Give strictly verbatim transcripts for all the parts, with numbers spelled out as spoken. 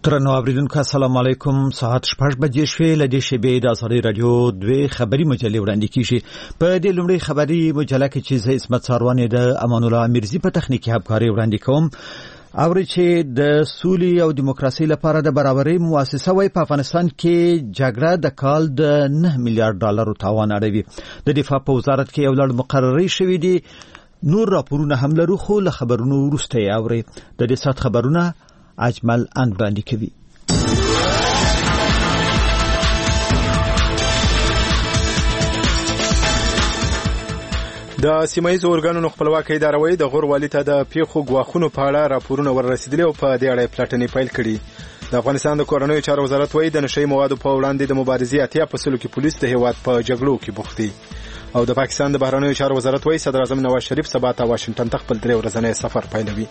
ترنو اوریدونکو السلام علیکم. ساعت شپږ بجې شوې. له دې شیبې د ازادي رادیو دوه خبري مجلې وړاندې کیږي. په دې لومړی خبري مجله کې چې زه اسمت ساروان د امان الله میرزي په تخنیکی همکاري وړاندې کوم او چې د سولې او دیموکراسي لپاره د برابرۍ مؤسسه وای په افغانستان کې جګړه د کال د نه میلیارډ ډالرو تاوان اړوي. د دفاع په وزارت کې یو لړ مقرري شوې دي. نور راپورونه هم لرو خو له خبرونو وروسته یې اوري. د دې سات خبرونه اجمل ان وړاندې کوي. د سیمایي اورګانونو خپلواکۍ ادارې د غور والي ته د پیښو غواخونو په اړه راپورونه ورسېدلي او په دې اړه پلټنې پیل کړي. د افغانستان د کورنیو چارو وزارت وایي د نشئی موادو په وړاندې د مبارزې اتیا په سلو کې پولیس د هیواد په جګړو کې بوخت دي. او د پاکستان د بهرنیو چارو وزارت وایي صدر اعظم نواز شریف سبا ته واشنگټن ته خپل درې ورځنی سفر پیلوي.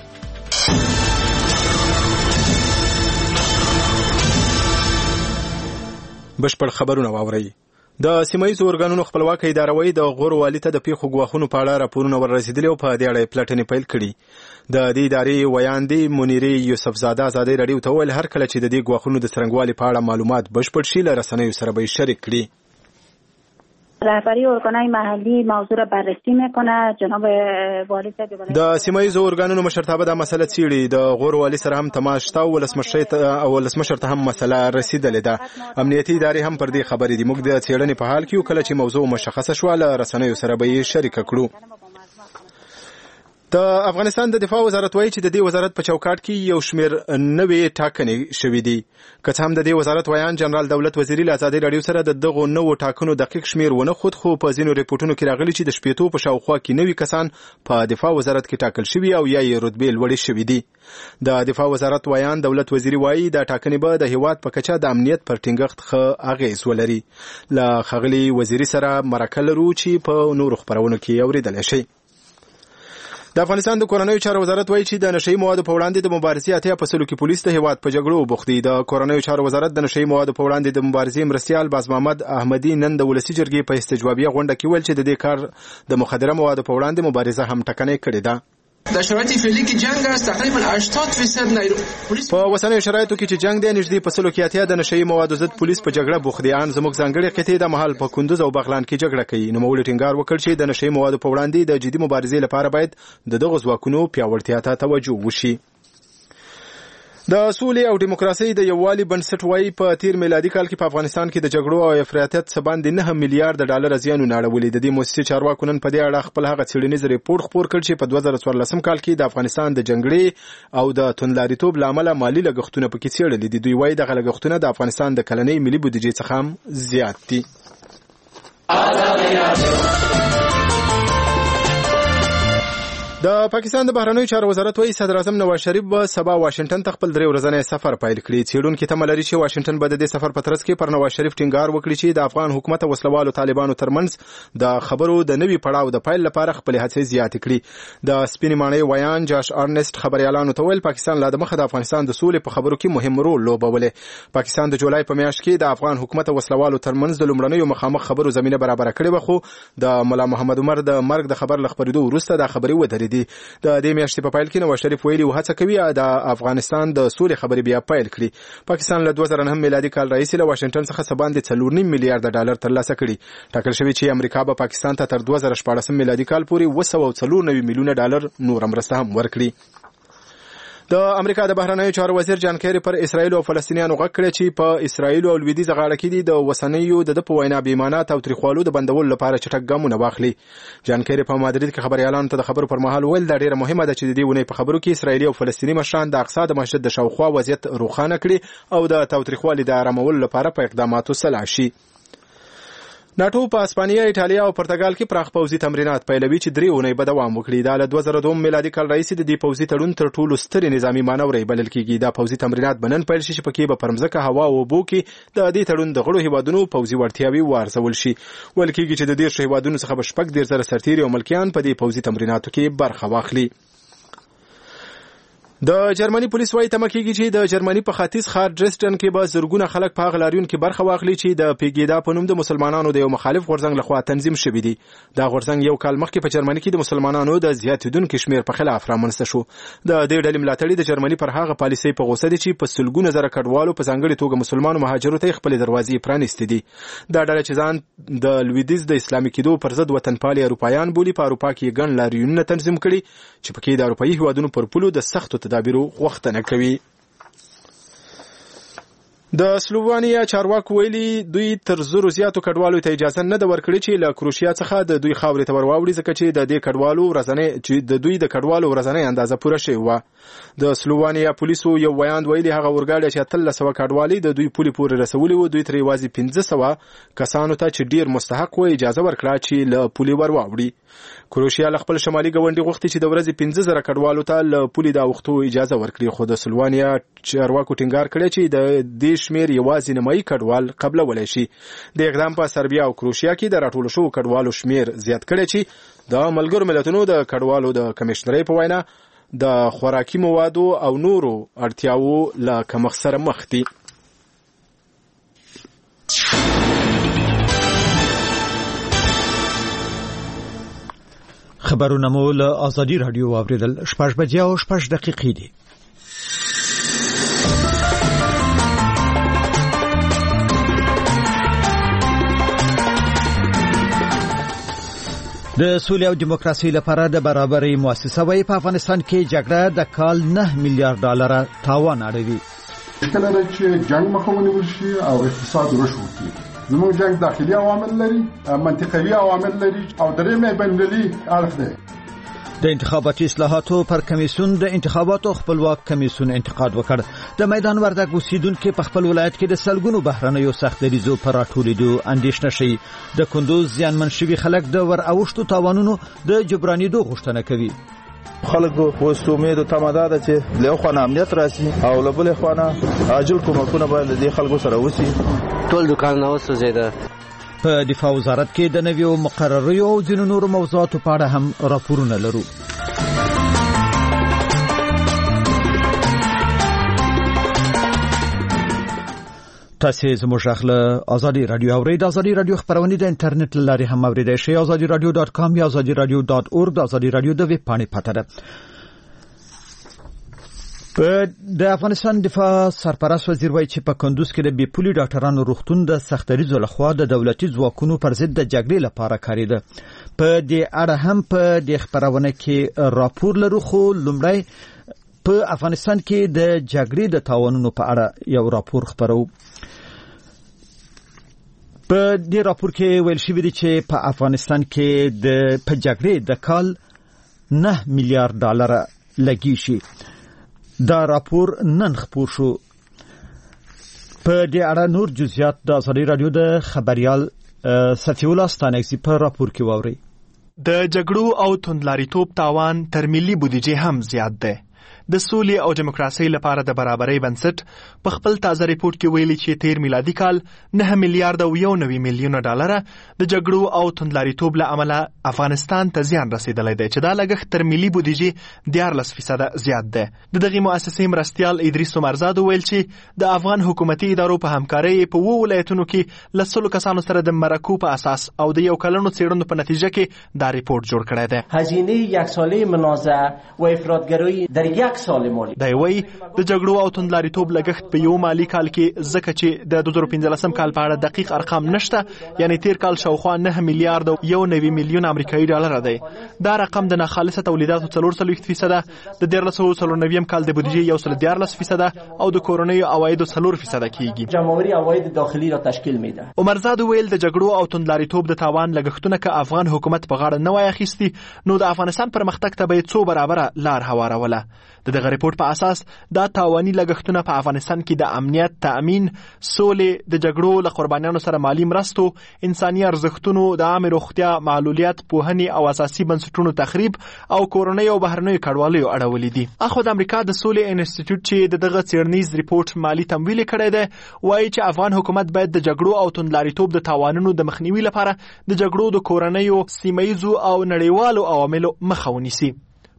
بشپړ خبرونه واورئ. د سیمایي اورګانونو خپلواکۍ ادارې وایي د غور والي ته د پیښو غواخونو په اړه راپورونه ورسېدلي او په دې اړه پلټنې پیل کړي. د دې ادارې ویاندې منیرې یوسفزاده ازادي رادیو ته ویل هر کله چې د دې غواخونو د څرنګوالي په اړه معلومات بشپړ شي له رسنیو سره به شریک کړي. رهبری ارگانهای محلی موضوع را بررسی میکنه. جناب والی صاحب د سیمایي اورګانونو مشرتابه د مسله چیړي. د غور والي سره هم تماس شته او ولسمشر ته او ولسمشر ته هم مسله رسیدلې ده. امنیتي ادارې هم پر دې خبرې دي. موږ د څېړنې په حال کې یو کله چې موضوع مشخصه شوه له رسنیو سره به یې شریک کړو. د افغانستان د دفاع وزارت وایي چې د دې وزارت په چوکاټ کې یو شمېر نوې ټاکنې شوې دي. که څه هم د دې وزارت ویان جنرال دولت وزیری له ازادي رادیو سره د دغو نوو ټاکنو دقیق شمېر ونه خود خو په ځینو ریپورتونو کې راغلي چې د شپېتو په شاوخوا کې نوي کسان په دفاع وزارت کې ټاکل شوي او یا یې رتبې لوړې شوي دي. د دفاع وزارت ویان دولت وزیری وایي د ټاکنې به د هیواد په کچه د امنیت پر ټینګښت ښه اغېز ولري. له ښاغلي وزیری سره مرکه لرو چې په نورو خپرونو کې اورېدلی شئ. د افغانستان د کورنیو چارو وزارت وایي چې د نشئی موادو په وړاندې د مبارزې اتیا په سلو کې پولیس د هیواد په جګړو بوخت دي. د کورنیو چارو وزارت د نشئی موادو په وړاندې د مبارزې مرستیال باز محمد احمدي نن د ولسی جرګې په استجوابیه غونډه کې ویل چې د دې کار د مخدره موادو په وړاندې مبارزه هم ټکنۍ کړې ده. در شرایط فعلی که جنگ است تقریبا هشتاد درصد نیرو پولیس په وسنیو شرایطو کې چې جنگ دی نږدې په سلو کې اتیا د نشئی موادو ضد پولیس په جګړه بوخت دي. ان زموږ ځانګړي قطعې د محل په کندوز او بغلان کې جګړه کوي. نو مولوی ټینګار وکړ چې د نشئی موادو په وړاندې د جدي مبارزې لپاره باید د دغو ځواکونو پیاوړتیا ته توجه وشي. د سولې او دیموکراسي د یووالي بنسټ وایي په تیر میلادي کال کې په افغانستان کې د جګړو او افراطیت څخه باندې نه میلیارډ ډالر زیانونه اړولې. د دې مؤسسې چارواکو نن په دې اړه خپل هغه څېړنیز ریپورت خپور کړ چې په دوه زره څوارلسم کال کې د افغانستان د جنګړې او د توندلاریتوب له امله مالي لګښتونه پکې څېړلي دي. دوی وایي دغه لګښتونه د افغانستان د کلنۍ ملي بودیجې څخه هم زیات دي. د پاکستان د بهرنیو چارو وزارت وایي صدر اعظم نواز شریف به سبا واشنگټن ته خپل درې ورځنی سفر پیل کړي. څېړونکي تمه لري چې واشنگټن به د دې سفر په ترڅ کې پر نواز شریف ټینګار وکړي چې د افغان حکومت او وسلوالو طالبانو ترمنځ د خبرو د نوي پړاو د پیل لپاره خپل هڅې زیاتې کړي. د سپینې ماڼۍ ویان جاش ارنست خبريالانو ته ویل پاکستان لا د مخه د افغانستان د سولې په خبرو کې مهم رول لوبولی. پاکستان د جولای په میاشت کې د افغان حکومت او وسلوالو ترمنځ د لومړنیو مخامخ خبرو زمينه برابر کړې و خو د مولا محمد عمر د مرګ د خبر لخبرېدو وروسته د خبرې ودرېدې. د میاشتې په پایل کې نواز شریف ویلي و هڅه کوي د افغانستان د سولې خبرې بیا پیل کړي. پاکستان له دوه زره نهم میلادي کال راهیسې له واشنگټن څخه څه باندې څلور نیم میلیارډ ډالر ترلاسه کړي. ټاکل شوی چې امریکا به پاکستان ته تر دوه زره شپاړسم میلادي کال پورې اوه سوه څلور نوي میلیونه ډالر نور مرسته هم ورکړي. د امریکا د بهرنیو چارو وزیر جان کیری پر اسرایل او فلسطینیانو غږ کړی چې په اسرایل او لویدیځ غاړه کې د وسنیو د په وینا بیمانات او تریخوالو د بندولو لپاره چټک ګامونه واخلي. جان کیری په مادرید کې خبريالانو ته د خبرو پر مهال ویل دا ډیره مهمه ده چې د دې ونې په خبرو کې اسرایلی او فلسطینی مشران د اقصی د مسجد د شاوخوا وضعیت روښانه کړي او د تاوتریخوالي د آرامولو لپاره په اقداماتو سلا شي. ناتو په اسپانیا، ایټالیا او پرتګال کې پراخ پوځي تمرینات پیلوي چې درې اونۍ به دوام وکړي. دا له دوه زره دوه میلادي کال راهیسې د دې پوځي تړون تر ټولو سترې نظامي مانورې بلل کېږي. دا پوځي تمرینات به نن پیل شي چې پکې به پر مځکه، هوا او اوبو کې د دې تړون د غړو هیوادونو پوځي وړتیاوې وارزول شي. ویل کېږي چې د دېرشو هیوادونو څخه به شپږ دېرش زره سرتیري او ملکیان په دې پوځي تمریناتو کې برخه واخلي. د جرمني پولیس وايي تمه کېږي چې د جرمني په ختیځ ښار ډریسډن کې به زرګونه خلک په هغه لاریون کې برخه واخلي چې د پیګیدا په نوم د مسلمانانو د یو مخالف غورځنګ لخوا تنظیم شوی دی. دا غورځنګ یو کال مخکې په جرمني کې د مسلمانانو د زیاتیدونکو شمیر په خلاف رامنځته شو. د دې ډلې ملاتړي د جرمني پر هغه پالیسۍ په غوسه دي چې په سلګونه زره کډوالو په ځانګړي توګه مسلمانو مهاجرو ته خپل دروازې پرانیستې دي. دا ډله چې ځان د لویدیز د اسلامي کېدو پر ضد وطنپالي اروپایان بولي په اروپا کې ګڼ لاریونونه تنظیم کړي چې پکې د اروپایي هیوادونو پر پولو د سختو تدابیرو غوښتنه کوي. د سلووانیا چارواکو ویلي دوی تر زرو زیاتو کډوالو ته اجازه نه ده ورکړې چې له کروشیا څخه د دوی خاورې ته ورواوړي ځکه چې د دې کډوالو ورځنۍ چې د دوی د کډوالو ورځنۍ اندازه پوره شوې وه. د سلووانیا پولیسو یو ویاند ویلي هغه اورګاډی چې اتلس سوه کډوالي د دوی پولې پورې رسولي وو دوی ترې یوازې پنځه سوه کسانو ته چې ډیر مستحق وو اجازه ورکړه چې له پولې ور واوړي. کروشیا له خپل شمالي ګاونډي غوښتي چې د ورځې پنځه زره کډوالو ته له پولې د اوښتو اجازه ورکړي خو د سلووانیا چارواکو ټینګار کړی چې د دې شمیر یوازې نیمایي کډوال قبلولی شي. د اقدام په سربیا او کروشیا کې د راټولو شوو کډوالو شمیر زیات کړی چې د ملګرو ملتونو د کډوالو د کمیشنرۍ په وینا د خوراکي موادو او نورو اړتیاوو له کمښت سره مخ دي. خبرونه مو له آزادي رادیو واوریدل. شپږ بجې او شپږ دقیقې دي. د سولې او دیموکراسي لپاره د برابرۍ مؤسسه وايي په افغانستان کې جګړه د کال نه میلیارډ ډالر تاوان اړوي. کله چې جنگ مخه ونیول شي او اقتصاد رشد وکړي زموږ جنگ داخلي عوامل لري منطقوي عوامل لري او درېمه بینالمللي اړخ دی. د انتخاباتي اصلاحاتو پر کمیسیون د انتخاباتو خپلواک کمیسیون انتقاد وکړ. د میدان وردګ اوسیدونکو په خپل ولایت کې د سلګونو بهرنیو سختدریزو پر راټولېدو اندېښنه شي. د کندوز زیانمن شوي خلک د ور اوښتو تاوانونو د جبرانېدو غوښتنه کوي. خلکو اوس امید او تمه ده چې له خو امنیت راسي او له بل خو نه عاجل کومکونه باندې د خلکو سره وسی. ټول دکان نو سوزیده. په دفاع وزارت کې د نویو مقرریو او ځینو نورو موضوعاتو په اړه هم راپورونه لرو. تاسو زموږ غږ آزادي رادیو اورئ. د آزادي رادیو خبرونه د انټرنیټ لاري هم اوریدئ شئ. آزادي رادیو ډاټ کام یا آزادي رادیو ډاټ اورګ د آزادي رادیو د ویب پاڼې پته ده. د افغانستان دفاع سرپرست وزیر وایي چې په کندوز کې د بي پولي ډاکټرانو روغتون د سختدریزو لخوا د دولتي ځواکونو پر ضد د جګړې لپاره کاریده. په دې اړه هم په دې خبرونه کې راپور لرو خو لومړی په افغانستان کې د جګړې د تاوانونو په اړه یو راپور خبرو. په دې راپور کې ویل شوی دی چې په افغانستان کې د په جګړې د کال نه میلیارډ ډالر لګی شي. دا راپور نن خپور شو. په دې اړه نور جزئیات د آزادي رادیو د خبريال صفیولا ستانکسي په راپور کې واوري. د جګړو او توندلاریتوب تاوان تر ملي بودیجې هم زیات دی. د سولې او دیموکراسي لپاره د برابرۍ بنسټ په خپل تازه ریپورت کې ویلي چې تیر میلادي کال نه میلیارډ او یو نوي میلیونه ډالر د جګړو او توندلاریتوب له امله افغانستان ته زیان رسیدلی دی چې دا لګښت تر ملي بودیجې دیارلس فیصده زیات دی. د دغې مؤسسې مرستیال ادریس عمرزاد ویل چې د افغان حکومتي ادارو په همکارۍ په اووه ولایتونو کې له سلو کسانو سره د مرکو په اساس او د یو کلنو څېړنو په نتیجه کې دا ریپورت جوړ کړی دی. هزینه یک ساله منازعه و افراطگرایی در یک سال مالی. دا وی د جګړو او توندلاریتوب لګښت په یو مالی کال کې ځکه چې د دوه زره پنځلسم کال په اړه دقیق ارقام نشته، یعنی تیر کال شاوخوا نه میلیارډ او یو نوي میلیون امریکایي ډالر دی. دا رقم د ناخالصه تولیداتو څلور سلويخت فیصده، د دیارلس سوه څلور نویم کال د بودیجې یو سل دیارلس فیصده او د کورنیو عوایدو څلور فیصده کیږي. جمعآوری عواید داخلي را تشکیل میده. عمرزاد ویل د جګړو او توندلاریتوب د تاوان لګښتونه که افغان حکومت په غاړه نه وای اخیستي نو د افغانستان پرمختګ ته به څو برابره لار هواروله. د دغه ریپورت په اساس دا تاواني لګښتونه په افغانستان کې د امنیت تأمین، سولې، د جګړو له قربانیانو سره مالی مرستو، انساني ارزښتونو، د عامه روغتیا، معلولیت، پوهنې او اساسي بنسټونو تخریب او کورنۍ او بهرنیو کډوالیو اړولې دي. اخو د امریکا د سولې انسټیټیوټ چې د دغه څېړنیز ریپورت مالی تمویل کړی دی وایي چې افغان حکومت باید د جګړو او توندلاریتوب د تاوانونو د مخنیوي لپاره د جګړو د کورنیو، سیمه ییزو او نړیوالو عواملو مخه ونیسي.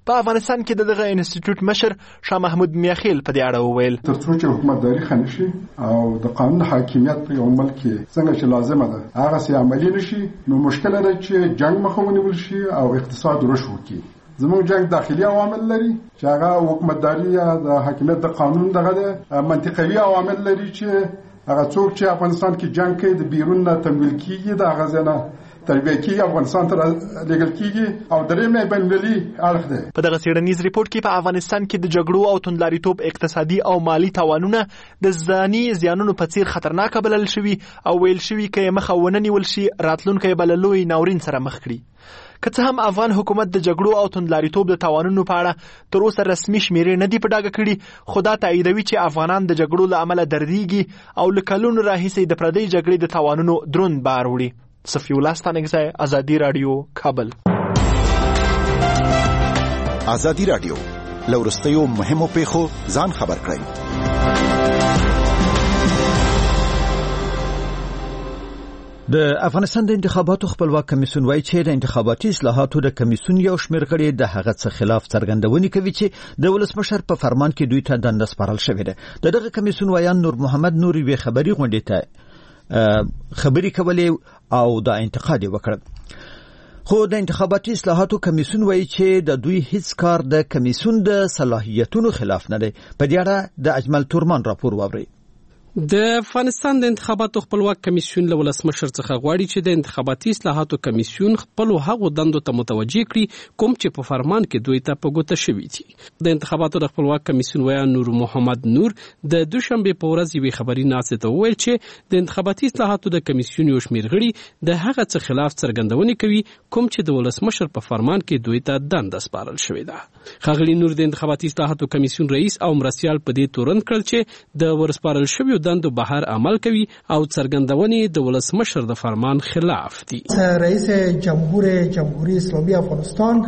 په افغانستان کې د دغه انسټیټیوټ مشر شاه محمود میاخیل په دې اړه وویل تر څو چې حکومتداري ښه نشي او د قانون حاکمیت په یو ملک کې څنګه چې لازمه ده هغه سي عملي نشي نو مشکل ده چې جنگ مخه ونیول شي او اقتصاد رشد وکړي. زموږ جنگ داخلي عوامل لري چې هغه حکومتداري یا د حاکمیت د قانون دغه ده، منطقوي عوامل لري چې هغه څوک چې افغانستان کې جنگ کوي د بیرون نه تمویل کیږي د هغه ځنه تربیه کیږي افغانستان ته لېږل کیږي او درېمه بینالمللي اړخ دی. په دغه څېړنیز ریپورت کې په افغانستان کې د جګړو او توندلاریتوب اقتصادي او مالی تاوانونه د ځاني زیانونو په څیر خطرناک بلل شوي او ویل شوي که یې مخه ونه نیول شي راتلونکی به له لوی ناورین سره مخ کړي. که څه هم افغان حکومت د جګړو او توندلاریتوب د تاوانونو په اړه تر اوسه رسمي شمیرې نه دي په ډاګه کړي، خو دا تاییدوي چې افغانان د جګړو له امله دردیږي او له کلونو راهیسې د پردۍ جګړې د تاوانونو دروند بار وړي. صفی الله ستانکزی، ازادي رادیو، کابل. ازادي رادیو لورستیو مهمو پیښو ځان خبر کړئ. د افغانستان د انتخاباتو خپلواک کمیسیون وایي چې د انتخاباتي اصلاحاتو د کمیسیون یو شمېر غړي د هغه څه خلاف څرګندونې کوي چې د ولسمشر په فرمان کې دوی ته دنده سپارل شوې ده. د دغه کمیسیون وایان نور محمد نور یوې خبري غونډې ته خبري کولې او دا انتقاد وکړ. خو د انتخاباتي اصلاحاتو کمیسیون وایي چې د دوی هیڅ کار د کمیسیون د صلاحیتونو خلاف نه دی. په دې اړه د اجمل تورمان راپور واورئ. د افغانستان د انتخاباتو خپلواک کمیسیون له ولسمشر څخه غواړي چې د انتخاباتي اصلاحاتو کمیسیون خپل هغو دندو ته متوجه کړي کوم چې په فرمان کې دوی ته په ګوته شوي دي. د انتخاباتو د خپلواک کمیسیون ویان نور محمد نور د دوشنبه په ورځ یوې خبري ناستې ته وویل چې د انتخاباتي اصلاحاتو د کمیسیون یو شمېر غړي د هغه څه خلاف څرګندونې کوي کوم چې د ولسمشر په فرمان کې دوی ته دنده سپارل شوې ده. ښاغلي نور د انتخاباتي اصلاحاتو کمیسیون رئیس او مرستیال په دې تورن کړل چې د ورسپارل شویو دندو بهر عمل کوي او څرګندونې د ولسمشر د فرمان خلاف دي. رئیس جمهور جمهوری اسلامی افغانستان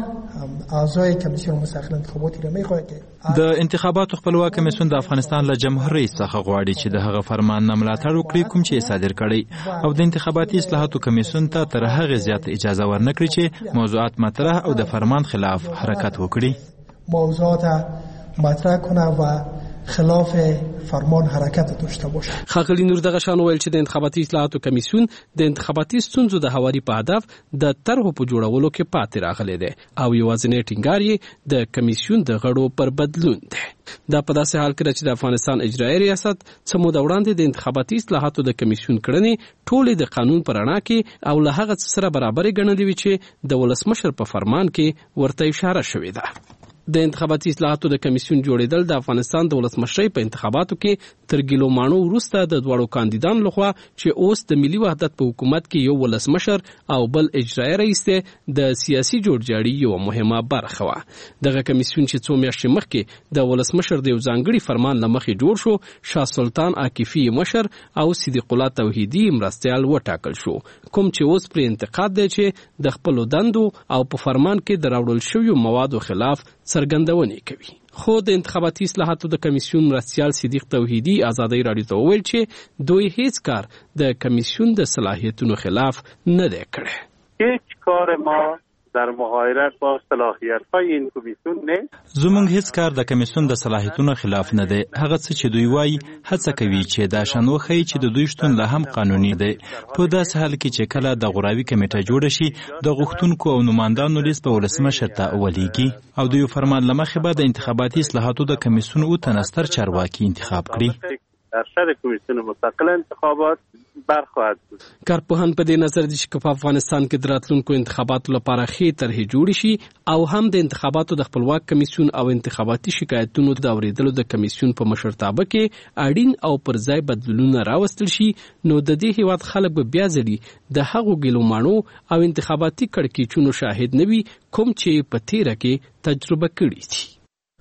اعضای کمیسیون مستقل انتخاباتی را میخواهد که د انتخاباتو خپلواک کمیسیون د افغانستان له جمهور رئیس څخه غواړي چې د هغه فرمان نه ملاتړ وکړي کوم چې صادر کړي او د انتخاباتي اصلاحاتو کمیسیون ته تر هغه زیات اجازه ورنکړي چې موضوعات مطرح او د فرمان خلاف حرکت وکړي. موضوعات مطرح کنه و خلاف فرمان حرکت داشته باشه. ښاغلي نور دغه شان ویل چې د انتخاباتي اصلاحاتو کمیسیون د انتخاباتي ستونزو د هواري په هدف د طرحو په جوړولو کې پاتې راغلی دی او یوازینی ټینګار یې د کمیسیون د غړو پر بدلون دی. دا په داسې حال کې چې د افغانستان اجرایي ریاست څه موده وړاندې د انتخاباتي اصلاحاتو د کمیسیون کړنې ټولې د قانون په رڼا کې او له هغه څه سره برابرې ګڼلې وي چې د ولسمشر په فرمان کې ورته اشاره شوې ده. د انتخاباتي اصلاحاتو د کمیسیون جوړیدل د افغانستان د ولسمشرۍ په انتخاباتو کې تر ګیلو مانو وروسته د دواړو کاندیدانو لخوا چې اوس د ملي وحدت په حکومت کې یو ولسمشر او بل اجرایي رئیس دی د سیاسي جوړجاړي یو مهمه برخه وه. دغه کمیسیون چې څو میاشتې مخکې د ولسمشر د یو ځانګړي فرمان له مخې جوړ شو، شاه سلطان عاکفي مشر او صدیق الله توحیدي مرستیال وټاکل شو، کوم چې اوس پرې انتقاد دی چې د خپلو دندو او په فرمان کې د راوړل شویو موادو خلاف څرګندونې کوي. خو د انتخاباتي اصلاحاتو د کمیسیون مرستیال صدیق توحیدي ازادي رادیو ته وویل چې دوی هیڅ کار د کمیسیون د صلاحیتونو خلاف نه دی کړی. هیچ کار ما در مغایرت با صلاحیت‌های این کمیسیون نه. زموږ هیڅ کار د کمیسیون د صلاحیتونو خلاف نه دی. هغه څه چې دوی وایي هڅه کوي چې دا شان وښیي چې د دوی شتون لا هم قانوني دی. په داسې حال کې چې کله د غوراوي کمیټه جوړه شي د غوښتونکو او نمایندانو لیست به ولسمشر ته ولیږي او د یو فرمان له مخې به د انتخاباتي اصلاحاتو د کمیسیون او تنستر چارواکي انتخاب کړي. در شر کمیسیون مستقل انتخابات برخواهد بود. کارپوهان په دې نظر دي چې په افغانستان کې د راتلونکو انتخاباتو لپاره ښې طرحې جوړې شي او هم د انتخاباتو د خپلواک کمیسیون او انتخاباتي شکایتونو د اورېدلو د کمیسیون په مشرتابه کې اړین او پر ځای بدلونونه راوستل شي، نو د دې هیواد خلک به بیا ځلې د هغو ګیلومانو او انتخاباتي کړکېچونو شاهد نه وي کوم چې په تیره کې تجربه کړي دي.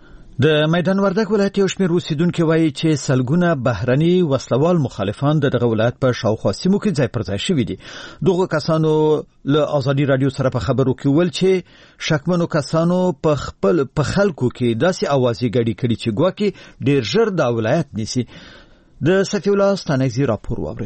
د میدان وردګ ولایت یو شمېر اوسیدونکي وایي چې سلګونه بهرني وسلوال مخالفان د دغه ولایت په شاوخوا سیمو کې ځای پر ځای شوي دي. دغو کسانو له ازادي رادیو سره په خبرو کې ویل چې شکمنو کسانو په خپل په خلکو کې داسې اوازې ګډې کړي چې ګواکې ډېر ژر دا ولایت نیسي. د صفی الله ستانکزي راپور واورئ.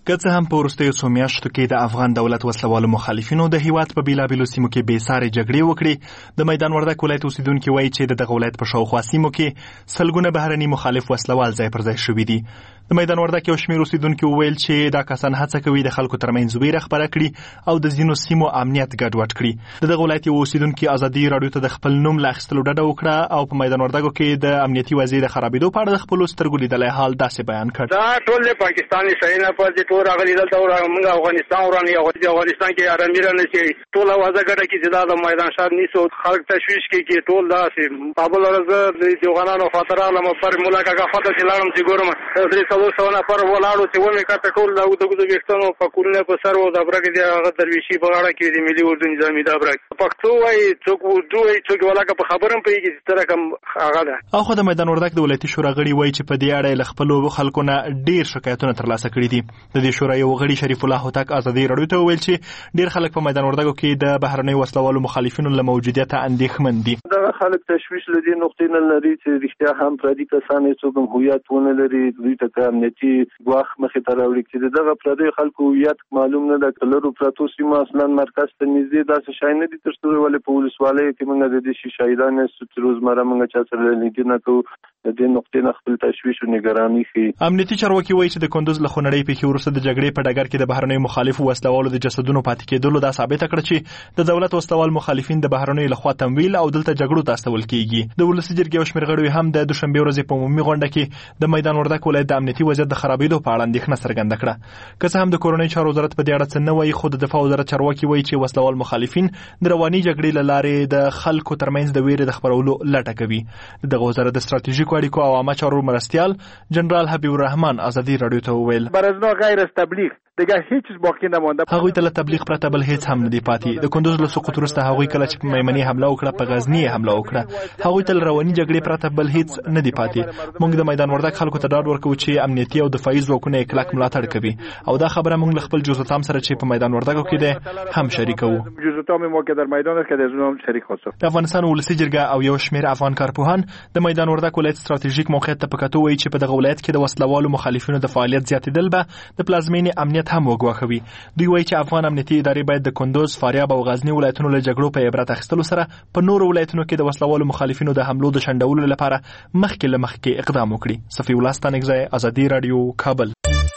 که څه هم په وروستیو څو میاشتو کې د افغان دولت وسلوالو مخالفینو د هیواد په بیلابیلو سیمو کې بې سارې جګړې وکړې. د میدان وردګ ولایت اوسیدونکي وایي چې د دغه ولایت په شاوخوا سیمو کې سلګونه بهرني مخالف وسلوال ځای پر ځای شوي دي. د میدان وردګ یو شمېر اوسیدونکي وویل چې دا کسان هڅه کوي د خلکو ترمنځ ویره خپره کړي او د ځینو سیمو امنیت ګډوډ کړي. د دغه ولایت یو اوسیدونکي ازادي راډیو ته د خپل نوم له اخیستلو ډډه وکړه او په میدان وردګ کې د امنیتي وضعیت د خرابېدو په اړه د خپلو سترګو لیدلی حال داسې بیان کړ. دا ټول د پاکستاني سینا په دې ټول راغلي دلته موږ افغانستان ورانه یو د افغانستان کې آرامي نه شي ټول وازه ګټه کې چې د میدان شار نیسو خلک تشویش کې کې ټول داسې بابل ورځ د دیوغانانو خاطر علامه پر مولا کاکا فاته چې لاړم چې ګورم درې څلور سوه نفر ولاړو چې ومې کاته ټول د دغه ویښتانو په کورونه په سر او د برګ دی هغه درویشي په غاړه کې د ملي اردو نظامي د برګ پښتو وایي څوک اردو وایي څوک ولاکه په خبرم پیږي چې تر کوم هغه ده. او خو د میدان وردګ د ولایتي شورا غړي وایي چې په دې اړه له خپلو خلکو نه ډېر شکایتونه ترلاسه کړي دي. د دې شورا یو غړي شریف الله هوتک ازادي راډیو ته وویل چې ډېر خلک په میدان وردګ کې د بهرنیو وسلوالو مخالفینو له موجودیته اندېښمن دي. دغه خلک تشویش له دې نقطې نه لري چې رښتیا هم پردي کسان هېڅوک هم هویت ونه لري دوی ته امنیتي ګواښ مخې ته راوړي چې دغه پردیو خلکو هویت معلوم نه ده. لرو پرتو سیمو اصلا مرکز ته نږدې داسې شی نه دي تر څو ولې په ولسوالیو کې موږ د دې شي شهیدان یاستو چې روزمره موږ چا سره لیدنه کوو د دې نقطې نه خپل تشویش او نګراني ښیي. امنیتي چارواکي وایي چې د کندوز له خونړۍ پیښې وروسته د جګړې په ډګر کې د بهرنیو مخالفو وسلوالو د جسدونو پاتې کېدلو دا ثابته کړه چې د دولت وسلوال مخالفین د بهرنیو لخوا تمویل او دلته جګړو ته استول کیږي. د ولسي جرګې یو شمېر غړي هم د دوشنبې ورځې په عمومي غونډه کې د میدان وردګ ولایت د امنیتي وضعیت د خرابېدو په اړه اندېښنه څرګنده کړه. که څه هم د کورنۍ چارو وزارت په دې اړه څه نه وایي خو د دفاع وزارت چارواکي وایي چې وسلوال مخالفین د رواني جګړې له لارې د خلکو ترمنځ د ویرې د خپرولو لټه کوي. دغه وزارت د ستراتیژیکو اړیکو او عامه چارو مرستیال جنرال حبیب الرحمن ازادي راډیو ته وویل بر از غیر از تبلیغ دیگه هیڅ باقی نمانده. هغوی ته له تبلیغ پرته بل هیڅ هم نه دی پاتې. د کندوز له سقوط وروسته هغوی کله چې په میمنې حمله وکړه په غزني حمله وکړه. هغوی ته له رواني جګړې پرته بل هیڅ نه دی پاتې. موږ د میدان وردګ خلکو ته ډاډ ورکوو چې امنیتي او دفاعي ځواکونه یې کلک ملاتړ کوي او دا خبره موږ له خپل جزوتام سره چې په میدان وردګ کې ده هم شریکوو. جزوتام ما که در میدان است که در اون شریک خواستم. د افغانستان ولسي جرګه او یو شمېر افغان کارپوهان د میدان وردګ ولایت ستراتیژیک موقعیت ته په کتو وایي چې په دغه ولایت کې د وسلوالو مخالفینو د فعالیت زیاتېدل به د پلازمینې امنیت هم وګواښوي. دوی وایي چې افغان امنیتي ادارې باید د کندوز، فاریاب او غزنی ولایتونو له جګړو په عبرت اخیستلو سره په نورو ولایتونو کې د وسلوالو مخالفینو د حملو د شنډولو لپاره مخکې له مخکې اقدام وکړي. صفي الله ستانکزی، ازادي راډیو، کابل.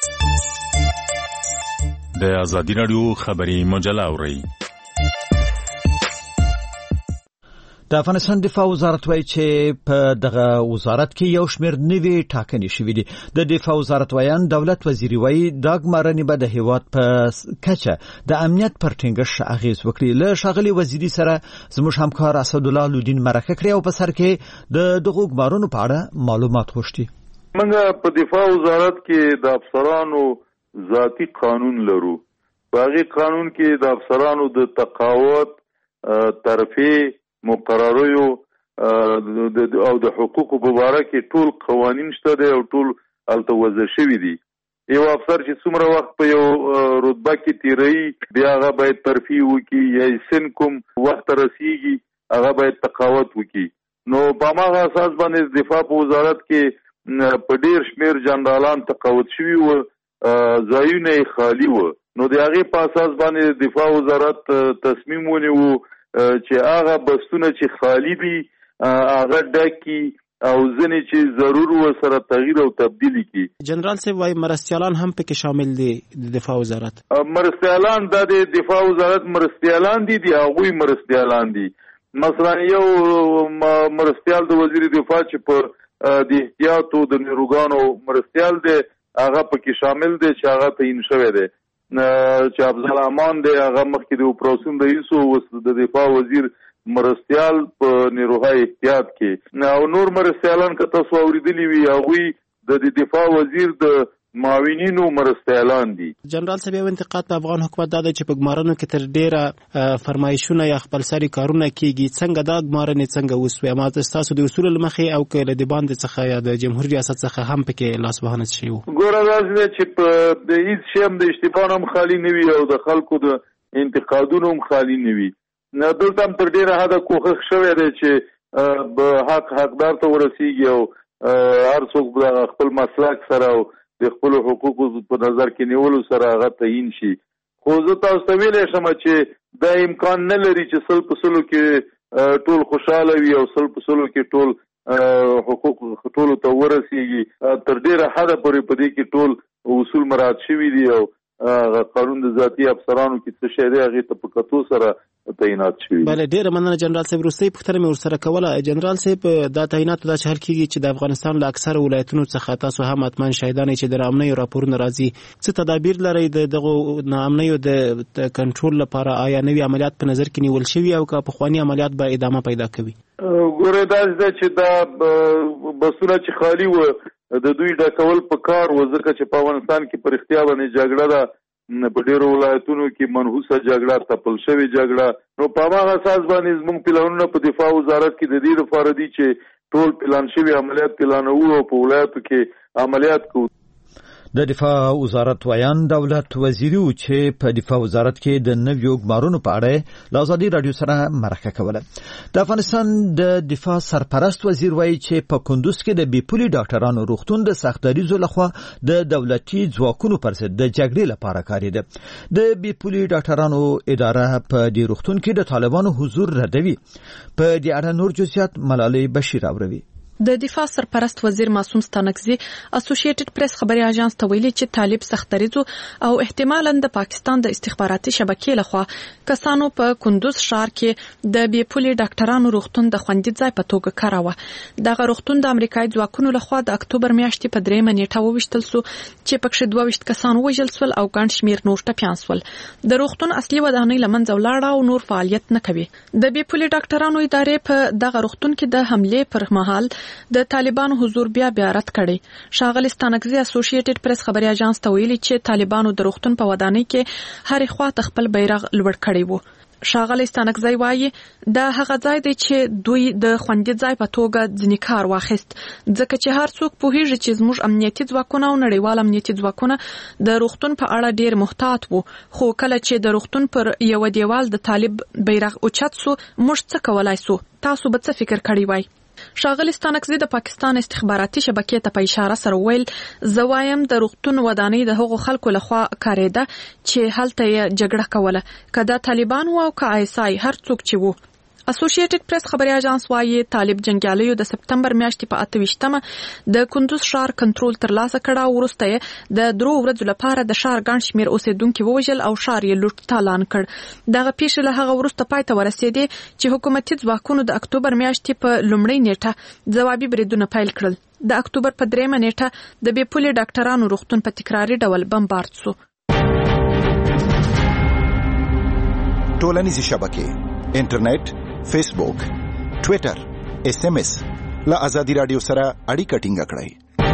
د ازادي راډیو خبري مجله اورئ. د افغانستان دفاع وزارت وایي چې په دغه وزارت کې یو شمېر نوي ټاکنې شوې دي. د دفاع وزارت وایان دولت وزیر وایي دا ګمارنې به د هیواد په کچه د امنیت پر ټینګښت اغېز وکړي. له ښاغلي وزیري سره زموږ همکار اسدالله لودین مرکه کړې او په سر کې د دغو ګمارنو په اړه معلومات غوښتي. موږ په دفاع وزارت کې د افسرانو ذاتي قانون لرو. په هغې قانون کې د افسرانو د تقاعد، ترفیع، مقرریو او د حقوقو په باره کې ټول قوانین شته دي او ټول هلته وضع شوي دي. یو افسر چې څومره وخت په یو رتبه کې تیروي بیا هغه باید ترفیع وکړي یا سن کوم وخت رسیږي هغه باید تقاعد وکړي. نو په هماغه اساس باندې دفاع په وزارت کې په ډېر شمېر جنرالان تقاعد شوي وو، ځایونه یې خالي وو. نو د هغې په اساس باندې دفاع وزارت تصمیم ونیو چې هغه بستونه چې خالی دي هغه ډکي او ځینې چې ضرور ورسره تغییر او تبدیلی کی. جنرال صاحب وايي مرستیالان هم پکې شامل دي د دفاع وزارت. مرستیالان د دفاع وزارت مرستیالان دي دي هغوی مرستیالان دي. مثلا یو مرستیال د وزیر دفاع چې په د احتیاطو د نیروګانو مرستیال دی هغه پکې شامل دی چې هغه تعیین شوی دی. چې افضل امان دی هغه مخکې د اپراسیون رئیس او د دفاع وزیر مرستیال په نیروهای احتیاط کې او نور مرستیالان که تاسو اوریدلی وي هغوی د دفاع وزیر د معاونینو مرستیالان دي. جنرال صاحب یو انتقاد په افغان حکومت دا دی چې په ګمارنو کې تر ډیره فرمایشونه یا خپلسري کارونه کیږي. څنګه دا ګمارنې څنګه وسوې؟ ما تاسو د اصول لمخې او که له باندې څخه یا د جمهوریت ریاست څخه هم پکې لاس وهنه شي وو؟ ګوره داسې چې په د هیڅ شی هم د اشتباه هم خالي نه وي او د خلکو د انتقادونو هم خالي نه وي. دلته هم تر ډیره حده کوښښ شوی دی چې به حق حقدار ته ورسیږي او هر څوک خپل مسلک سره او د خپل حقوقو په نظر کې نیولو سره هغه تعیین شي. خو زه تاسو ته ویلی شم چې دا امکان نه لري چې سل په سلو کې ټول خوشحاله وي او سل په سلو کې ټول حقوق ټولو ته ورسیږي. تر ډېره حده پورې په دې کې ټول اصول مراعات شوي دي او قانون د ذاتي افسرانو کې څه شی دی هغې ته په کتو سره تعینات شوي. بله ډېره مننه جنرال صاحب. وروستۍ پوښتنه مې ورسره کوله جنرال صاحب، دا تعیناتو داسې حل کېږي چې د افغانستان له اکثره ولایتونو څخه تاسو هم حتما شاهدان چې د ناامنیو راپورونه راځي، څه تدابیر لرئ د دغو ناامنیو د کنټرول لپاره؟ آیا نوي عملیات په نظر کې نیول شوي او که پخواني عملیات به ادامه پیدا کوي؟ ګوره داسې ده چې دا بسونه چې خالي وه د دوی ډکول په کار و، ځکه چې په افغانستان کې په رښتیا باندې جګړه ده، په ډېرو ولایتونو کې منحوسه جګړه، تپل شوې جګړه. نو په هماغه اساس باندې زموږ پلانونه په دفاع وزارت کې د دې لپاره دي چې ټول پلان شوي عملیات پلانوو او په ولایتو کې عملیات کوو. د دفاع وزارت ویان دولت وزیری و چې په دفاع وزارت کې د نویو ګمارونو په اړه له ازادي راډیو سره مرکه کوله. د افغانستان د دفاع سرپرست وزیر وایي چې په کندوز کې د بیپولي ډاکټرانو روغتون د سختدریزو لخوا د دولتي ځواکونو پر ضد د جګړې لپاره کارېده. د بیپولي ډاکټرانو اداره په دې روغتون کې د طالبانو حضور ردوي. په دې اړه نور جزئیات ملالۍ بشیر اوروي. د دفاع سرپرست وزیر معصوم ستانکزی اسوسییټډ پریس خبري اژانس ته ویلي چې طالب سختدریزو او احتمالاً د پاکستان د استخباراتي شبکې لخوا کسانو په کندوز ښار کې د بیپولي ډاکټرانو روغتون د خوندي ځای په توګه کاراوه. دغه روغتون د امریکایي ځواکونو لخوا د اکتوبر میاشتې په درېیمه نیټه وویشتل سو چې پکښې دوه ویشت کسان وژل سول او ګڼ شمېر نور ټپیان سول. د روغتون اصلي ودانۍ له منځه ولاړه او نور فعالیت نه کوي. د بیپولي ډاکټرانو ادارې په دغه روغتون کې د حملې پر مهال د طالبانو حضور بیا بیا رد کړي. ښاغلي ستانکزی اسوسییټډ پریس خبري اژانس ته ویلي چې طالبانو د روغتون په ودانۍ کې هرې خواته خپل بیرغ لوړ کړی وو. ښاغلي ستانکزی وایي دا هغه ځای دی چې دوی د خوندي ځای په توګه ځینې کار واخیست، ځکه چې هر څوک پوهیږي چې زموږ امنیتي ځواکونه او نړیوال امنیتي ځواکونه د روغتون په اړه ډیر محتاط وو. خو کله چې د روغتون پر یو دیوال د طالب بیرغ اوچت سو، موږ څه کولای سو؟ تاسو به څه فکر کړی وای؟ ښاغلي ستانکزی د پاکستان استخباراتي شبکې ته په اشاره سره ویل زه وایم د روغتون ودانۍ د هغو خلکو لخوا کارېده چې هلته یې جګړه کوله، که دا طالبان وو او که آی اس آی، هر څوک چې وو. اسوسییټډ پریس خبري اژانس وایي طالب جنګیالیو د سپتمبر میاشتې په اته ویشتمه د کندوز ښار کنټرول ترلاسه کړ او وروسته یې د درو ورځو لپاره د ښار ګڼ شمېر اوسېدونکي ووژل او ښار یې لوټ تالان کړ. دغه پیښې له هغه وروسته پای ته ورسېدې چې حکومتي ځواکونو د اکتوبر میاشتې په لومړۍ نیټه ځوابي بریدونه پیل کړل. د اکتوبر په درېیمه نیټه د بیپولي ډاکټرانو روغتون په تکراري ډول بمبارد سو. ټولنیزې شبکې، انټرنیټ، فیسبوک، ټویټر، ایس ایم ایس له ازادي راډیو سره اړیکه ټینګه کړئ.